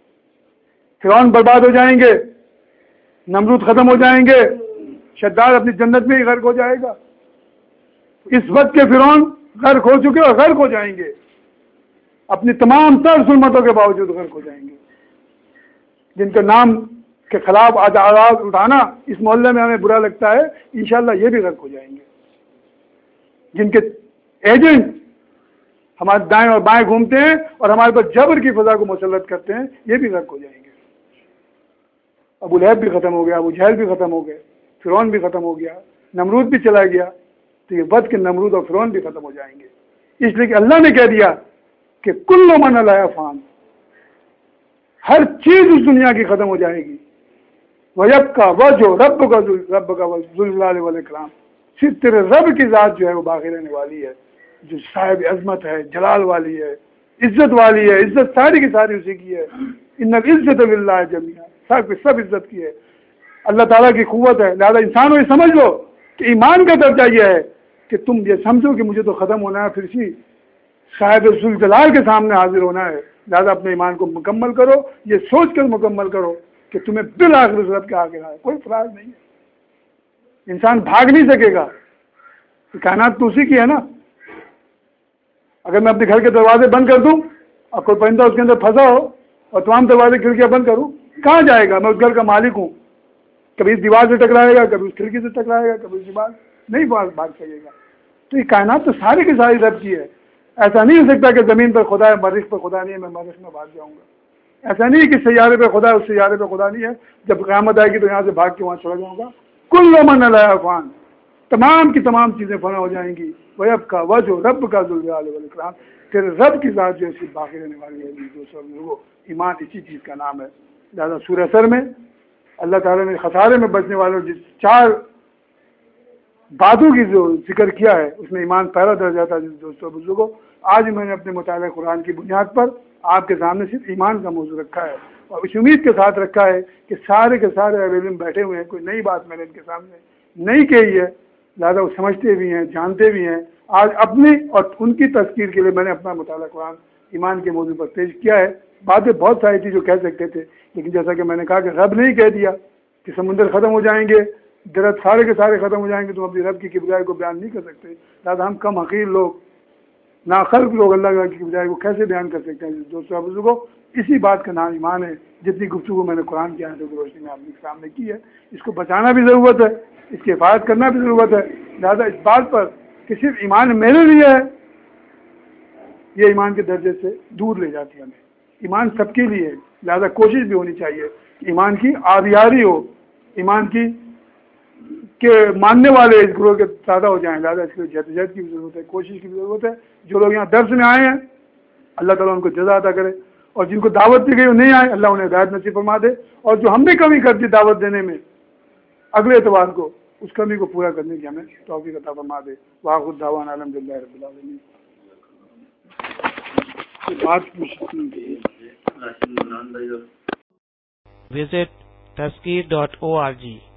فرعون برباد ہو جائیں گے، نمرود ختم ہو جائیں گے، شداد اپنی جنت میں ہی غرق ہو جائے گا. اس وقت کے فرعون غرق ہو چکے اور غرق ہو جائیں گے، اپنی تمام تر ظلمتوں کے باوجود غرق ہو جائیں گے. جن کے نام کے خلاف آواز اٹھانا اس محلے میں ہمیں برا لگتا ہے، انشاءاللہ یہ بھی غرق ہو جائیں گے. جن کے ایجنٹ ہمارے دائیں اور بائیں گھومتے ہیں اور ہمارے پر جبر کی فضا کو مسلط کرتے ہیں، یہ بھی غرق ہو جائیں گے. ابو لہب بھی ختم ہو گیا، ابو جہل بھی ختم ہو گئے، فرعون بھی ختم ہو گیا، نمرود بھی چلا گیا. تو یہ وقت کے نمرود اور فرعون بھی ختم ہو جائیں گے. اس لیے کہ اللہ نے کہہ دیا کہ کل من علیہا فان، ہر چیز اس دنیا کی ختم ہو جائے گی. وَيَبْقَى وَجْهُ رَبِّكَ ذُو الْجَلَالِ وَالْإِكْرَامِ، صرف تیرے رب کی ذات جو ہے وہ باقی رہنے والی ہے، جو صاحب عظمت ہے، جلال والی ہے، عزت والی ہے. عزت ساری کی ساری اسی کی ہے. ان العزت للہ جمیعا، سب عزت کی ہے، اللہ تعالیٰ کی قوت ہے. لہذا انسانوں یہ سمجھ لو کہ ایمان کا درجہ یہ ہے کہ تم یہ سمجھو کہ مجھے تو ختم ہونا ہے، پھر اسی صاحب ذوالجلال کے سامنے حاضر ہونا ہے. لہذا اپنے ایمان کو مکمل کرو، یہ سوچ کر مکمل کرو کہ تمہیں بالآخر رب کے آگے آئے، کوئی فراغ نہیں ہے. انسان بھاگ نہیں سکے گا، کائنات تو اسی کی ہے نا. اگر میں اپنے گھر کے دروازے بند کر دوں اور کوئی پرندہ اس کے اندر پھنسا ہو اور تمام دروازے کھڑکیاں بند کروں، کہاں جائے گا؟ میں اس گھر کا مالک ہوں. کبھی اس دیوار سے ٹکرائے گا، کبھی اس کھڑکی سے ٹکرائے گا، کبھی اس دیوار نہیں بھاگ سکے گا. تو یہ کائنات تو ساری کی ساری رب کی ہے. ایسا نہیں ہو سکتا کہ زمین پر خدا ہے، مریخ پر خدا نہیں ہے، میں مریخ میں بھاگ جاؤں گا. ایسا نہیں کہ سیارے پہ خدا ہے، اس سیارے پہ خدا نہیں ہے، جب قیامت آئے گی تو یہاں سے بھاگ کے وہاں چلا جاؤں گا. کل من علیہا فان، تمام کی تمام چیزیں فنا ہو جائیں گی. وَيَبْقَى وَجْهُ رَبِّكَ ذُو الْجَلَالِ وَالْإِكْرَامِ، تیرے رب کی ذات جو ہے باقی رہنے والی ہے. دوستوں لوگوں، ایمان اسی چیز کا نام ہے. لہٰذا سورہ سر میں اللہ تعالیٰ نے خسارے میں بچنے والوں جس 4 باتوں کی جو ذکر کیا ہے اس میں ایمان پہلا درجہ تھا. دوستوں بزرگوں، آج میں نے اپنے مطالعہ قرآن کی بنیاد پر آپ کے سامنے صرف ایمان کا موضوع رکھا ہے، اور اس امید کے ساتھ رکھا ہے کہ سارے کے سارے اہل علم بیٹھے ہوئے ہیں، کوئی نئی بات میں نے ان کے سامنے نہیں کہی ہے. لہٰذا وہ سمجھتے بھی ہیں، جانتے بھی ہیں. آج اپنی اور ان کی تذکیر کے لیے میں نے اپنا مطالعہ قرآن ایمان کے موضوع پر پیش کیا ہے. باتیں بہت ساری تھی جو کہہ سکتے تھے، لیکن جیسا کہ میں نے کہا کہ رب نے ہی کہہ دیا کہ سمندر ختم ہو جائیں گے، درخت سارے کے سارے ختم ہو جائیں گے، تم اپنی رب کی کبریائی کو بیان نہیں کر سکتے. لہٰذا ہم کم حقیر لوگ، ناخلق لوگ اللہ کی کبریائی کو کیسے بیان کر سکتے ہیں؟ دوستوں بزرگوں، اسی بات کا نام ایمان ہے. جتنی گفتگو میں نے قرآن کی آیتوں کی روشنی میں آپ کے سامنے کی ہے، اس کو بچانا بھی ضرورت ہے، اس کی حفاظت کرنا بھی ضرورت ہے. لہٰذا اس بات پر کہ صرف ایمان میرے لیے ہے، یہ ایمان کے درجے سے دور لے جاتی ہے ہمیں. ایمان سب کے لیے ہے. لہذا کوشش بھی ہونی چاہیے کہ ایمان کی آبیاری ہو، ایمان کی کہ ماننے والے اس گروہ کے زیادہ ہو جائیں. لہٰذا اس کے لیے جدوجہد کی بھی ضرورت ہے، کوشش کی بھی ضرورت ہے. جو لوگ یہاں درس میں آئے ہیں اللہ تعالیٰ ان کو جزا عطا کرے، اور جن کو دعوت دی گئی وہ نہیں آئے اللہ انہیں ہدایت نصیب فرما دے. اور جو ہم نے کمی کر دی دعوت دینے میں اگلے اتوار کو، اس کمی کو پورا کرنے کی ہمیں توفیق عطا فرما دے. وآخر دعوانا الحمدللہ رب العالمین. Visit Tazkir.org